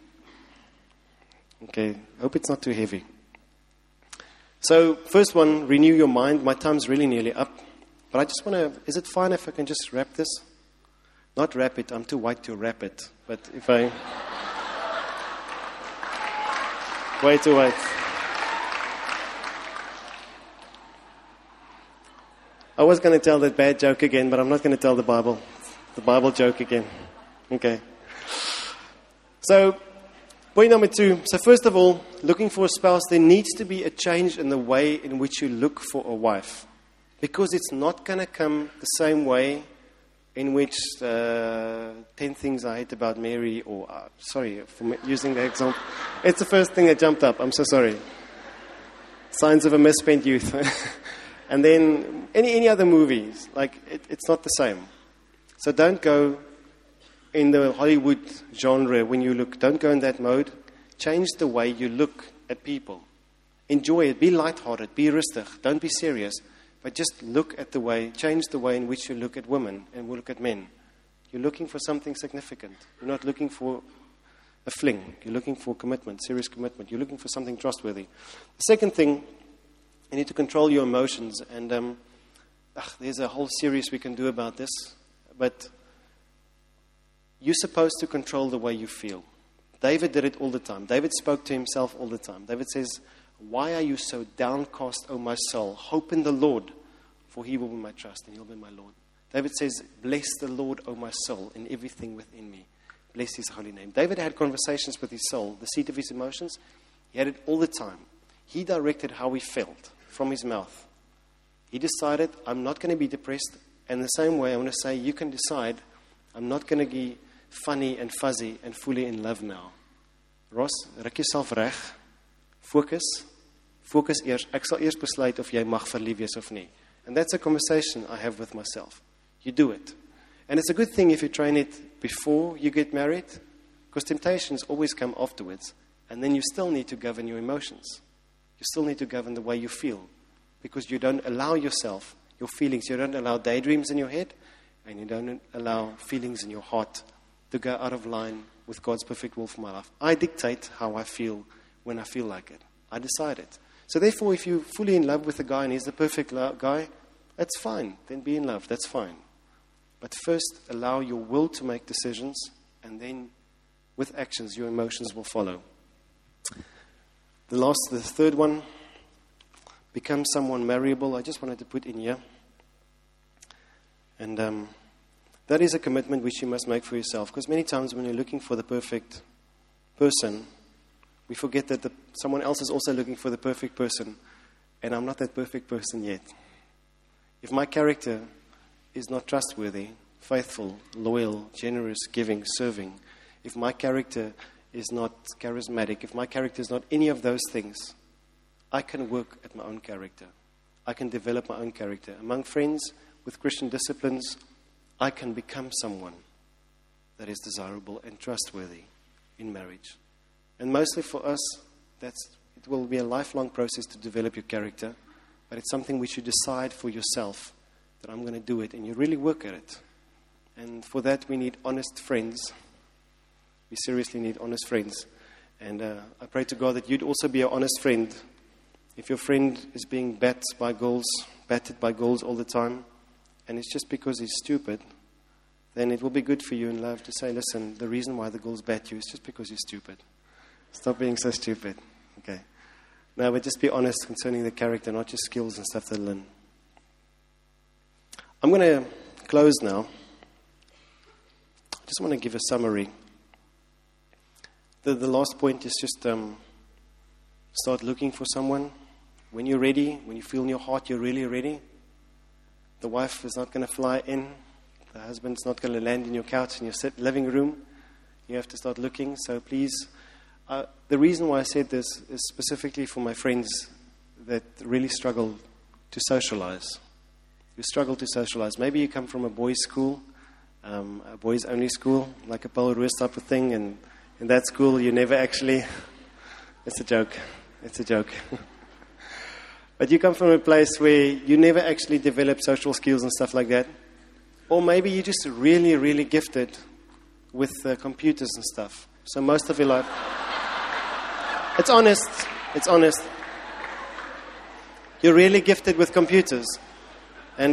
Speaker 1: Okay, hope it's not too heavy. So, first one, renew your mind. My time's really nearly up. But I just want to, is it fine if I can just wrap this? Not wrap it, I'm too white to wrap it. But if I... way too white. I was going to tell that bad joke again, but I'm not going to tell the Bible joke again. Okay. So, point number 2. So first of all, looking for a spouse, there needs to be a change in the way in which you look for a wife. Because it's not going to come the same way in which 10 things I hate about Mary, or, sorry for using the example. It's the first thing that jumped up. I'm so sorry. Signs of a misspent youth. And then any other movies, like it's not the same. So don't go in the Hollywood genre when you look. Don't go in that mode. Change the way you look at people. Enjoy it. Be lighthearted. Be rustig. Don't be serious. But just change the way in which you look at women and look at men. You're looking for something significant. You're not looking for a fling. You're looking for commitment, serious commitment. You're looking for something trustworthy. The second thing, you need to control your emotions. And there's a whole series we can do about this. But you're supposed to control the way you feel. David did it all the time. David spoke to himself all the time. David says, "Why are you so downcast, O my soul? Hope in the Lord, for he will be my trust and he'll be my Lord." David says, "Bless the Lord, O my soul, and everything within me. Bless his holy name." David had conversations with his soul, the seat of his emotions. He had it all the time. He directed how he felt from his mouth. He decided, I'm not going to be depressed. And the same way, I want to say, you can decide, I'm not going to be funny and fuzzy and fully in love now. Ross, ruk jouself reg. Focus eers. Ek sal eers besluit of jy mag verlief wees of nie. And that's a conversation I have with myself. You do it. And it's a good thing if you train it before you get married, because temptations always come afterwards. And then you still need to govern your emotions. You still need to govern the way you feel, because you don't allow yourself, your feelings, you don't allow daydreams in your head, and you don't allow feelings in your heart to go out of line with God's perfect will for my life. I dictate how I feel when I feel like it. I decide it. So therefore, if you're fully in love with a guy and he's the perfect guy, that's fine. Then be in love. That's fine. But first, allow your will to make decisions, and then with actions, your emotions will follow. The third one, become someone marriable. I just wanted to put in here. And that is a commitment which you must make for yourself. Because many times when you're looking for the perfect person, we forget that someone else is also looking for the perfect person. And I'm not that perfect person yet. If my character is not trustworthy, faithful, loyal, generous, giving, serving, if my character is not charismatic, if my character is not any of those things, I can work at my own character. I can develop my own character. Among friends with Christian disciplines, I can become someone that is desirable and trustworthy in marriage. And mostly for us, it will be a lifelong process to develop your character, but it's something which you decide for yourself, that I'm going to do it, and you really work at it. And for that, we need honest friends. We seriously need honest friends. And I pray to God that you'd also be an honest friend. If your friend is being battered by girls all the time, and it's just because he's stupid, then it will be good for you in love to say, listen, the reason why the girls bat you is just because you're stupid. Stop being so stupid. Okay. Now, but just be honest concerning the character, not just skills and stuff that learn. I'm going to close now. I just want to give a summary. The last point is just start looking for someone. When you're ready, when you feel in your heart you're really ready, the wife is not going to fly in. The husband's not going to land in your couch in your living room. You have to start looking. So please, the reason why I said this is specifically for my friends that really struggle to socialize. You struggle to socialize. Maybe you come from a boys' school, a boys-only school, like a Paul Roos type of thing, and in that school you never actually... It's a joke. It's a joke. But you come from a place where you never actually develop social skills and stuff like that. Or maybe you're just really, really gifted with computers and stuff. So most of your life... It's honest. It's honest. You're really gifted with computers. And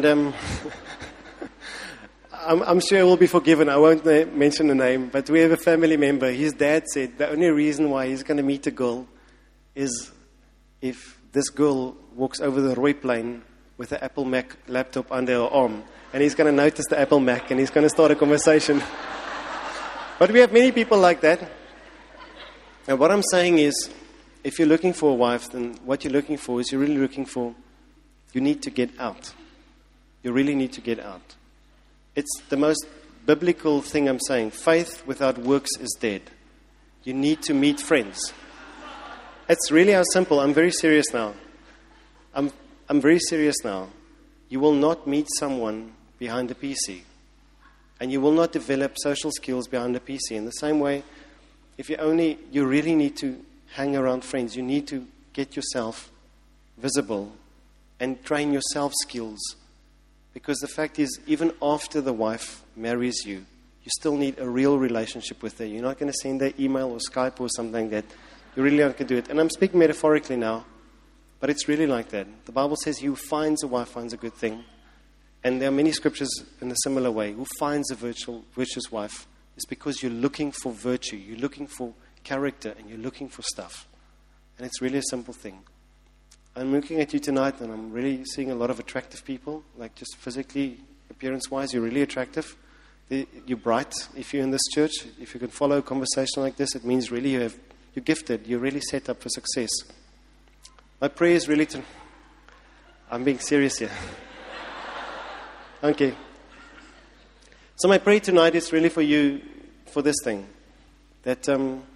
Speaker 1: I'm sure we'll be forgiven. I won't mention the name. But we have a family member. His dad said the only reason why he's going to meet a girl is if this girl walks over the Roy plane with an Apple Mac laptop under her arm. And he's going to notice the Apple Mac and he's going to start a conversation. But we have many people like that. And what I'm saying is, if you're looking for a wife, then what you're looking for is you're really looking for, you need to get out. You really need to get out. It's the most biblical thing I'm saying. Faith without works is dead. You need to meet friends. It's really how simple. I'm very serious now. I'm very serious now. You will not meet someone behind a PC. And you will not develop social skills behind a PC. In the same way, if you really need to hang around friends. You need to get yourself visible and train yourself skills. Because the fact is, even after the wife marries you, you still need a real relationship with her. You're not going to send her email or Skype or something like that. You really aren't going to do it. And I'm speaking metaphorically now, but it's really like that. The Bible says, "Who finds a wife finds a good thing." And there are many scriptures in a similar way. Who finds a virtuous wife is because you're looking for virtue. You're looking for character and you're looking for stuff. And it's really a simple thing. I'm looking at you tonight and I'm really seeing a lot of attractive people, like just physically, appearance-wise, you're really attractive. You're bright if you're in this church. If you can follow a conversation like this, it means really you're gifted. You're really set up for success. My prayer is really to... I'm being serious here. Okay. So my prayer tonight is really for you, for this thing. That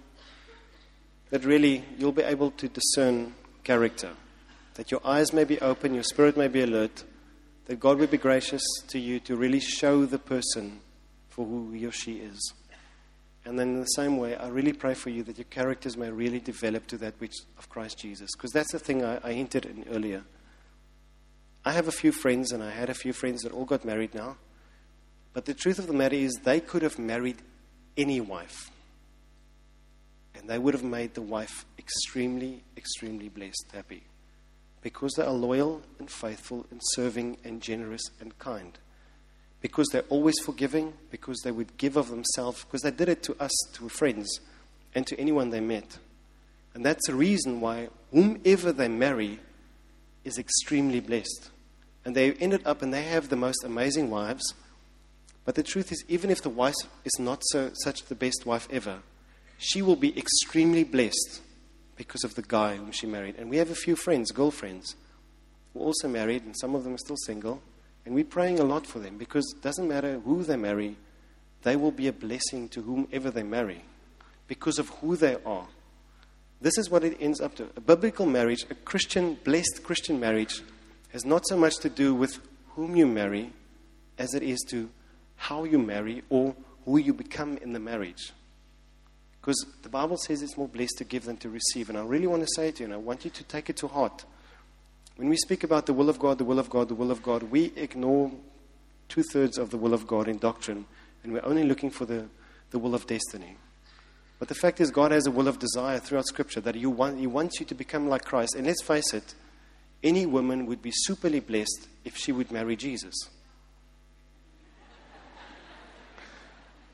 Speaker 1: really you'll be able to discern character. That your eyes may be open, your spirit may be alert. That God will be gracious to you to really show the person for who he or she is. And then in the same way, I really pray for you that your characters may really develop to that which of Christ Jesus. Because that's the thing I hinted in earlier. I have a few friends, and I had a few friends that all got married now. But the truth of the matter is they could have married any wife. And they would have made the wife extremely, extremely blessed, happy. Because they are loyal and faithful and serving and generous and kind. Because they're always forgiving, because they would give of themselves, because they did it to us, to friends, and to anyone they met. And that's the reason why whomever they marry is extremely blessed. And they ended up and they have the most amazing wives. But the truth is, even if the wife is not such the best wife ever, she will be extremely blessed because of the guy whom she married. And we have a few friends, girlfriends, who are also married, and some of them are still single. And we're praying a lot for them because it doesn't matter who they marry, they will be a blessing to whomever they marry because of who they are. This is what it ends up to. A biblical marriage, a Christian, blessed Christian marriage, has not so much to do with whom you marry as it is to how you marry or who you become in the marriage. Because the Bible says it's more blessed to give than to receive. And I really want to say it to you, and I want you to take it to heart. When we speak about the will of God, the will of God, the will of God, we ignore 2/3 of the will of God in doctrine, and we're only looking for the will of destiny. But the fact is, God has a will of desire throughout Scripture that He wants you to become like Christ. And let's face it, any woman would be superly blessed if she would marry Jesus.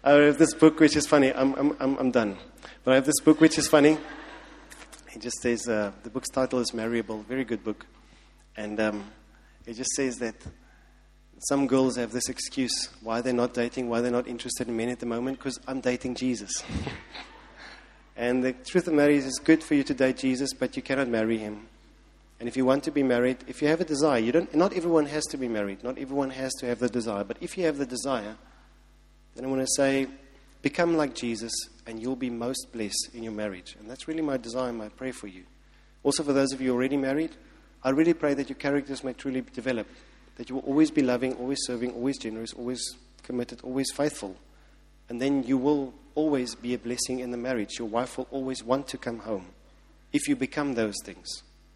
Speaker 1: I have this book which is funny. I'm done. But I have this book which is funny. It just says, the book's title is Marryable. Very good book. And it just says that some girls have this excuse why they're not dating, why they're not interested in men at the moment, because I'm dating Jesus. And the truth of the matter is, it's good for you to date Jesus, but you cannot marry him. And if you want to be married, if you have a desire, not everyone has to be married. Not everyone has to have the desire. But if you have the desire, then I want to say, become like Jesus, and you'll be most blessed in your marriage. And that's really my desire and my prayer for you. Also, for those of you already married, I really pray that your characters may truly develop. That you will always be loving, always serving, always generous, always committed, always faithful. And then you will always be a blessing in the marriage. Your wife will always want to come home if you become those things.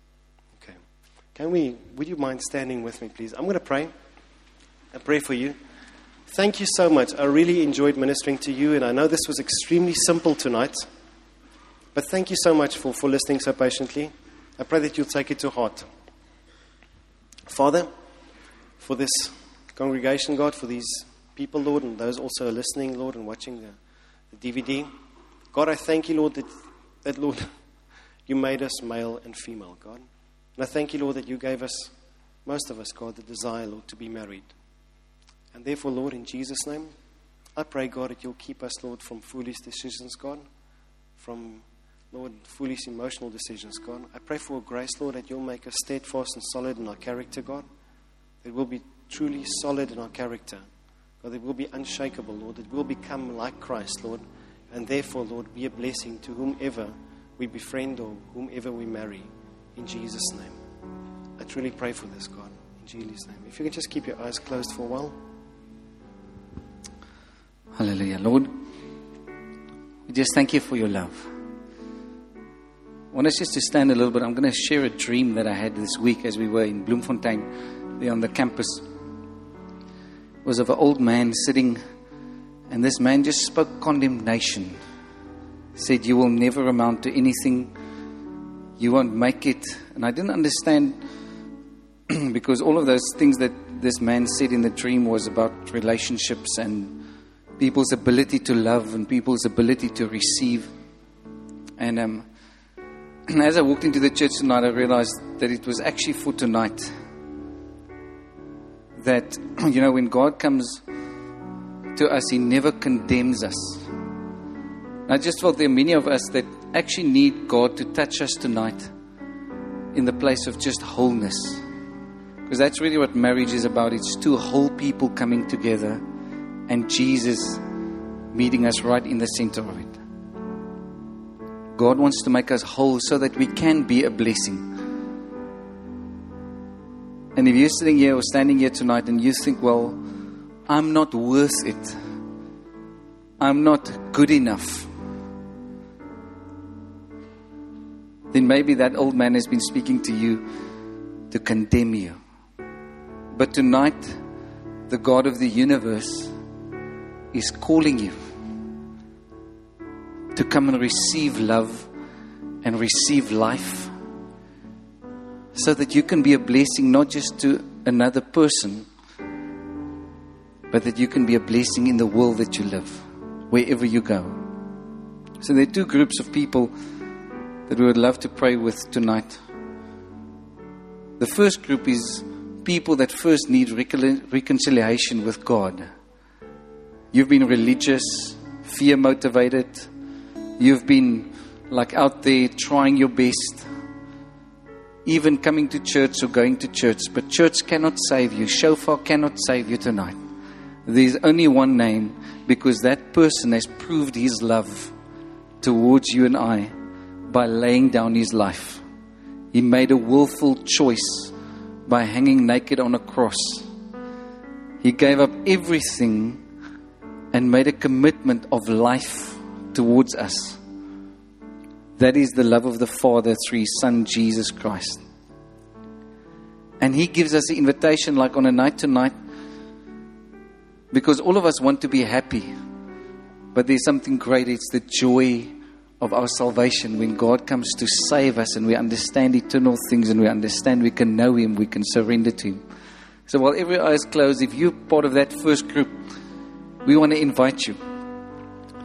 Speaker 1: Okay. Would you mind standing with me, please? I'm going to pray. A prayer for you. Thank you so much. I really enjoyed ministering to you, and I know this was extremely simple tonight. But thank you so much for listening so patiently. I pray that you'll take it to heart. Father, for this congregation, God, for these people, Lord, and those also listening, Lord, and watching the DVD. God, I thank you, Lord, that, Lord, you made us male and female, God. And I thank you, Lord, that you gave us, most of us, God, the desire, Lord, to be married. And therefore, Lord, in Jesus' name, I pray, God, that you'll keep us, Lord, from foolish decisions, God, from, Lord, foolish emotional decisions, God. I pray for grace, Lord, that you'll make us steadfast and solid in our character, God. That we'll be truly solid in our character. God, that we'll be unshakable, Lord. That we'll become like Christ, Lord. And therefore, Lord, be a blessing to whomever we befriend or whomever we marry. In Jesus' name. I truly pray for this, God. In Jesus' name. If you can just keep your eyes closed for a while.
Speaker 2: Hallelujah. Lord, we just thank you for your love. I want us just to stand a little bit. I'm going to share a dream that I had this week as we were in Bloemfontein, there on the campus. It was of an old man sitting, and this man just spoke condemnation. Said, you will never amount to anything. You won't make it. And I didn't understand because all of those things that this man said in the dream was about relationships and people's ability to love and people's ability to receive. And as I walked into the church tonight, I realized that it was actually for tonight. That, when God comes to us, He never condemns us. I just felt there are many of us that actually need God to touch us tonight in the place of just wholeness. Because that's really what marriage is about. It's two whole people coming together and Jesus meeting us right in the center of it. God wants to make us whole so that we can be a blessing. And if you're sitting here or standing here tonight and you think, well, I'm not worth it. I'm not good enough. Then maybe that old man has been speaking to you to condemn you. But tonight, the God of the universe is calling you to come and receive love and receive life so that you can be a blessing not just to another person, but that you can be a blessing in the world that you live, wherever you go. So there are two groups of people that we would love to pray with tonight. The first group is people that first need reconciliation with God. You've been religious, fear motivated. You've been out there trying your best, even coming to church or going to church. But church cannot save you. Shofar cannot save you tonight. There's only one name, because that person has proved his love towards you and I by laying down his life. He made a willful choice by hanging naked on a cross. He gave up everything and made a commitment of life towards us. That is the love of the Father through His Son, Jesus Christ. And He gives us the invitation like on a night tonight, because all of us want to be happy. But there's something great. It's the joy of our salvation when God comes to save us and we understand eternal things and we understand we can know Him, we can surrender to Him. So while every eye is closed, if you're part of that first group, we want to invite you.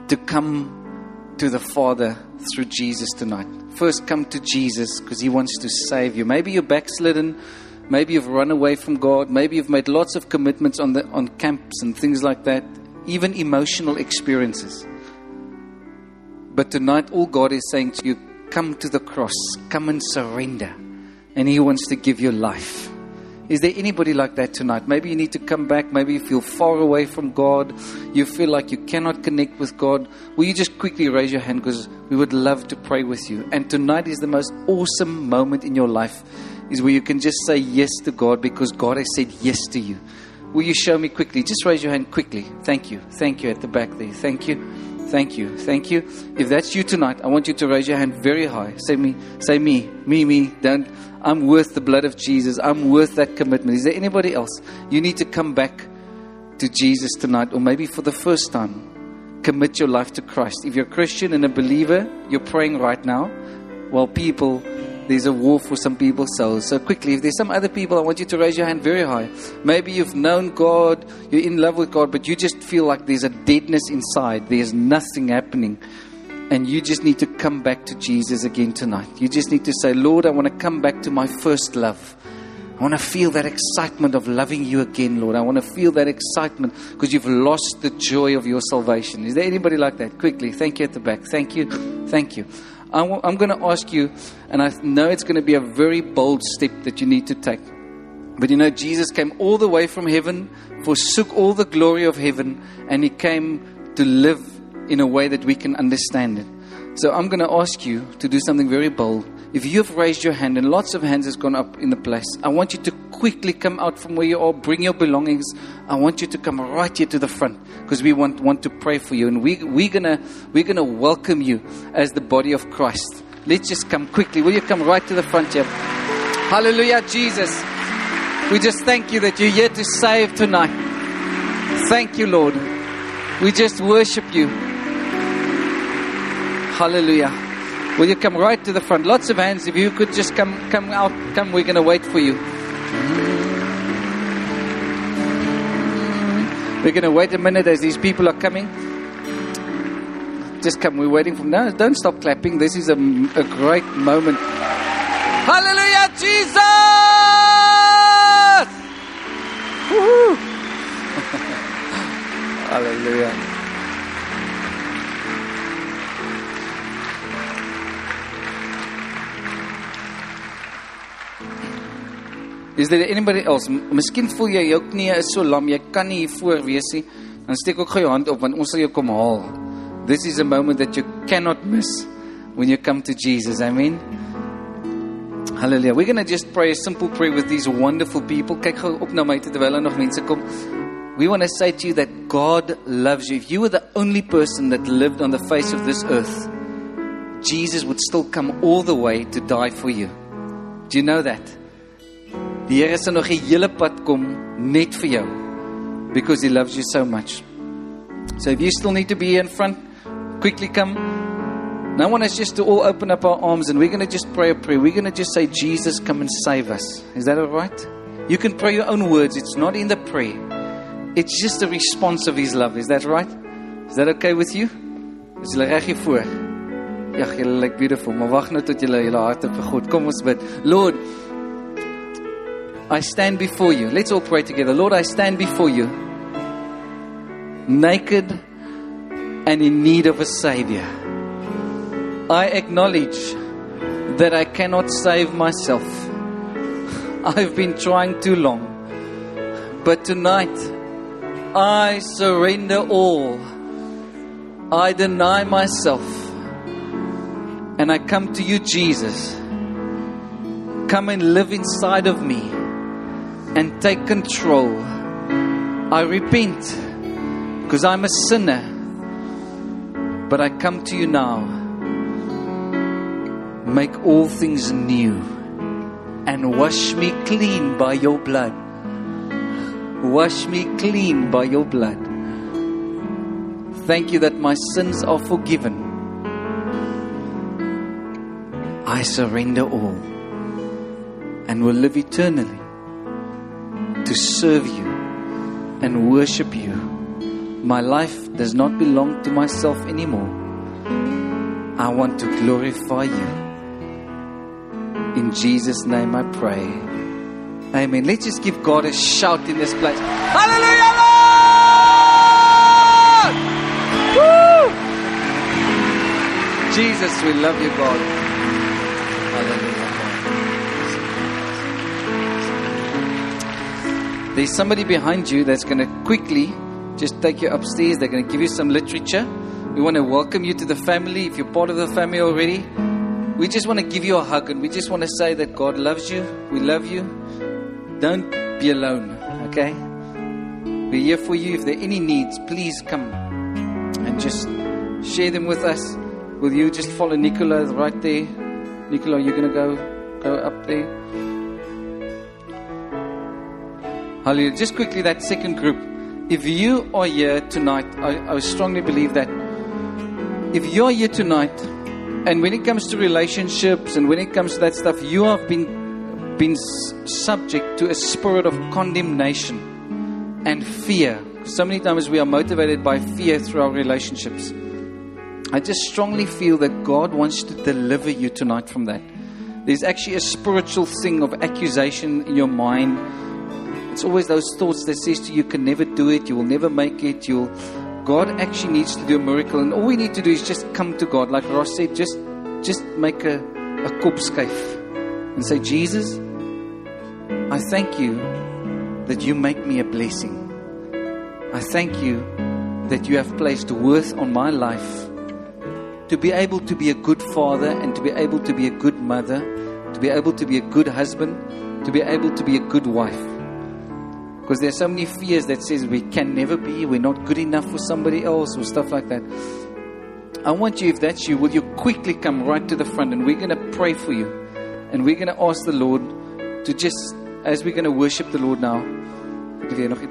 Speaker 2: to come to the Father through Jesus tonight. First, come to Jesus because He wants to save you. Maybe you're backslidden. Maybe you've run away from God. Maybe you've made lots of commitments on camps and things like that. Even emotional experiences. But tonight, all God is saying to you, come to the cross. Come and surrender. And He wants to give you life. Is there anybody like that tonight? Maybe you need to come back. Maybe you feel far away from God. You feel like you cannot connect with God. Will you just quickly raise your hand, because we would love to pray with you. And tonight is the most awesome moment in your life, is where you can just say yes to God because God has said yes to you. Will you show me quickly? Just raise your hand quickly. Thank you. Thank you at the back there. Thank you. Thank you. Thank you. If that's you tonight, I want you to raise your hand very high. Say me. Say me. Me. Don't. I'm worth the blood of Jesus. I'm worth that commitment. Is there anybody else? You need to come back to Jesus tonight, or maybe for the first time, commit your life to Christ. If you're a Christian and a believer, you're praying right now. While there's a war for some people's souls. So quickly, if there's some other people, I want you to raise your hand very high. Maybe you've known God, you're in love with God, but you just feel like there's a deadness inside. There's nothing happening. And you just need to come back to Jesus again tonight. You just need to say, Lord, I want to come back to my first love. I want to feel that excitement of loving you again, Lord. I want to feel that excitement because you've lost the joy of your salvation. Is there anybody like that? Quickly. Thank you at the back. Thank you. Thank you. I'm going to ask you, and I know it's going to be a very bold step that you need to take. But you know, Jesus came all the way from heaven, forsook all the glory of heaven, and He came to live in a way that we can understand it. So I'm going to ask you to do something very bold. If you've raised your hand, and lots of hands has gone up in the place, I want you to quickly come out from where you are, bring your belongings. I want you to come right here to the front, because we want to pray for you, and we're gonna welcome you as the body of Christ. Let's just come quickly. Will you come right to the front here? Hallelujah, Jesus. We just thank you that you're here to save tonight. Thank you, Lord. We just worship you. Hallelujah. Will you come right to the front? Lots of hands. If you could just come out. Come, we're going to wait for you. We're going to wait a minute as these people are coming. Just come. We're waiting for them. No, don't stop clapping. This is a great moment. Hallelujah, Jesus! Woo-hoo. Hallelujah. Is there anybody else? Miskien voel jy jou knie is so lam, jy kan nie hier voor wees nie. Dan steek ook gou jou hand op, want ons sal jou kom haal. This is a moment that you cannot miss when you come to Jesus. Amen. Hallelujah. We're going to just pray a simple prayer with these wonderful people. Kyk gou op na my toe terwyl nog mense kom. We want to say to you that God loves you. If you were the only person that lived on the face of this earth, Jesus would still come all the way to die for you. Do you know that? Die Here sal nog die hele pad kom net vir jou, because He loves you so much. So if you still need to be here in front, quickly come. Now I want us just to all open up our arms, and we're going to just pray a prayer. We're going to just say, Jesus, come and save us. Is that all right? You can pray your own words. It's not in the prayer. It's just a response of His love. Is that right? Is that okay with you? Is julle reg hier voor? Ja, julle lyk beautiful. Maar wag nou tot julle harte vir God. Kom ons bid. Lord, I stand before you. Let's all pray together. Lord, I stand before you, naked and in need of a Savior. I acknowledge that I cannot save myself. I've been trying too long. But tonight, I surrender all. I deny myself. And I come to you, Jesus. Come and live inside of me. And take control. I repent because I'm a sinner, but I come to you now. Make all things new and wash me clean by your blood. Wash me clean by your blood. Thank you that my sins are forgiven. I surrender all and will live eternally to serve you and worship you My life does not belong to myself anymore. I want to glorify you. In Jesus' name I pray. Amen. Let's just give God a shout in this place. Hallelujah, Lord! Woo! Jesus, we love you, God. Hallelujah, God. There's somebody behind you that's going to quickly just take you upstairs. They're going to give you some literature. We want to welcome you to the family. If you're part of the family already, we just want to give you a hug, and we just want to say that God loves you. We love you. Don't be alone, okay? We're here for you. If there are any needs, please come and just share them with us. Will you just follow Nicola right there? Nicola, you're going to go up there. Hallelujah. Just quickly, that second group. If you are here tonight, I strongly believe that if you're here tonight, and when it comes to relationships and when it comes to that stuff, you have been subject to a spirit of condemnation and fear. So many times we are motivated by fear through our relationships. I just strongly feel that God wants to deliver you tonight from that. There's actually a spiritual thing of accusation in your mind. It's always those thoughts that says to you, you can never do it, you will never make it, God actually needs to do a miracle, and all we need to do is just come to God. Like Ross said, just make a kopskuif and say, Jesus, I thank you that you make me a blessing. I thank you that you have placed worth on my life to be able to be a good father, and to be able to be a good mother, to be able to be a good husband, to be able to be a good wife. Because there are so many fears that says we can never be, we're not good enough for somebody else or stuff like that. I want you, if that's you, will you quickly come right to the front, and we're going to pray for you. And we're going to ask the Lord to just, as we're going to worship the Lord now, but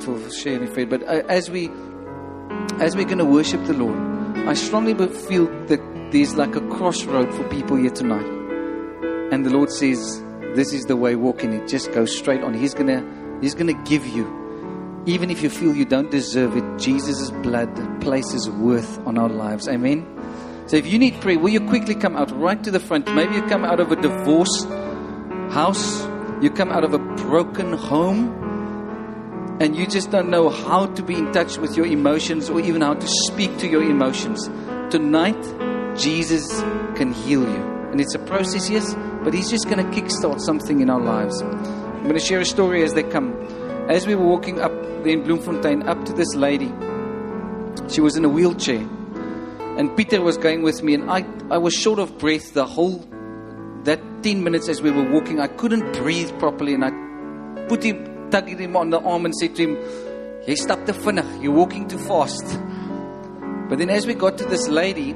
Speaker 2: as we're going to worship the Lord, I strongly feel that there's like a crossroad for people here tonight. And the Lord says, this is the way, walk in it. Just go straight on. He's going to give you, even if you feel you don't deserve it, Jesus' blood places worth on our lives. Amen. So if you need prayer, will you quickly come out right to the front? Maybe you come out of a divorced house, you come out of a broken home, and you just don't know how to be in touch with your emotions, or even how to speak to your emotions. Tonight, Jesus can heal you. And it's a process, yes, but He's just going to kickstart something in our lives. I'm going to share a story as they come. As we were walking up there in Bloemfontein, up to this lady, she was in a wheelchair, and Peter was going with me, and I was short of breath that 10 minutes as we were walking. I couldn't breathe properly, and I tugged him on the arm and said to him, "Jy stap te vinnig, you're walking too fast." But then as we got to this lady,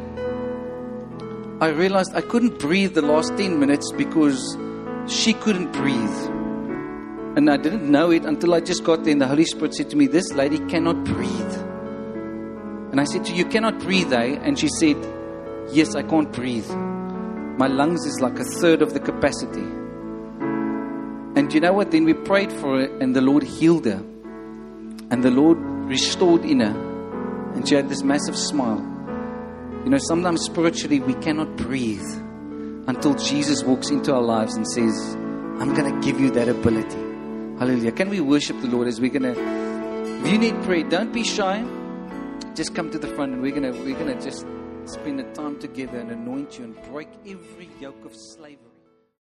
Speaker 2: I realized I couldn't breathe the last 10 minutes because she couldn't breathe. And I didn't know it until I just got there, and the Holy Spirit said to me, this lady cannot breathe. And I said to her, you cannot breathe, eh? And she said, yes, I can't breathe. My lungs is like a third of the capacity. And you know what? Then we prayed for her, and the Lord healed her. And the Lord restored in her. And she had this massive smile. You know, sometimes spiritually we cannot breathe until Jesus walks into our lives and says, I'm going to give you that ability. Hallelujah. Can we worship the Lord as we're going to, if you need prayer, don't be shy. Just come to the front, and we're going to just spend the time together and anoint you and break every yoke of slavery.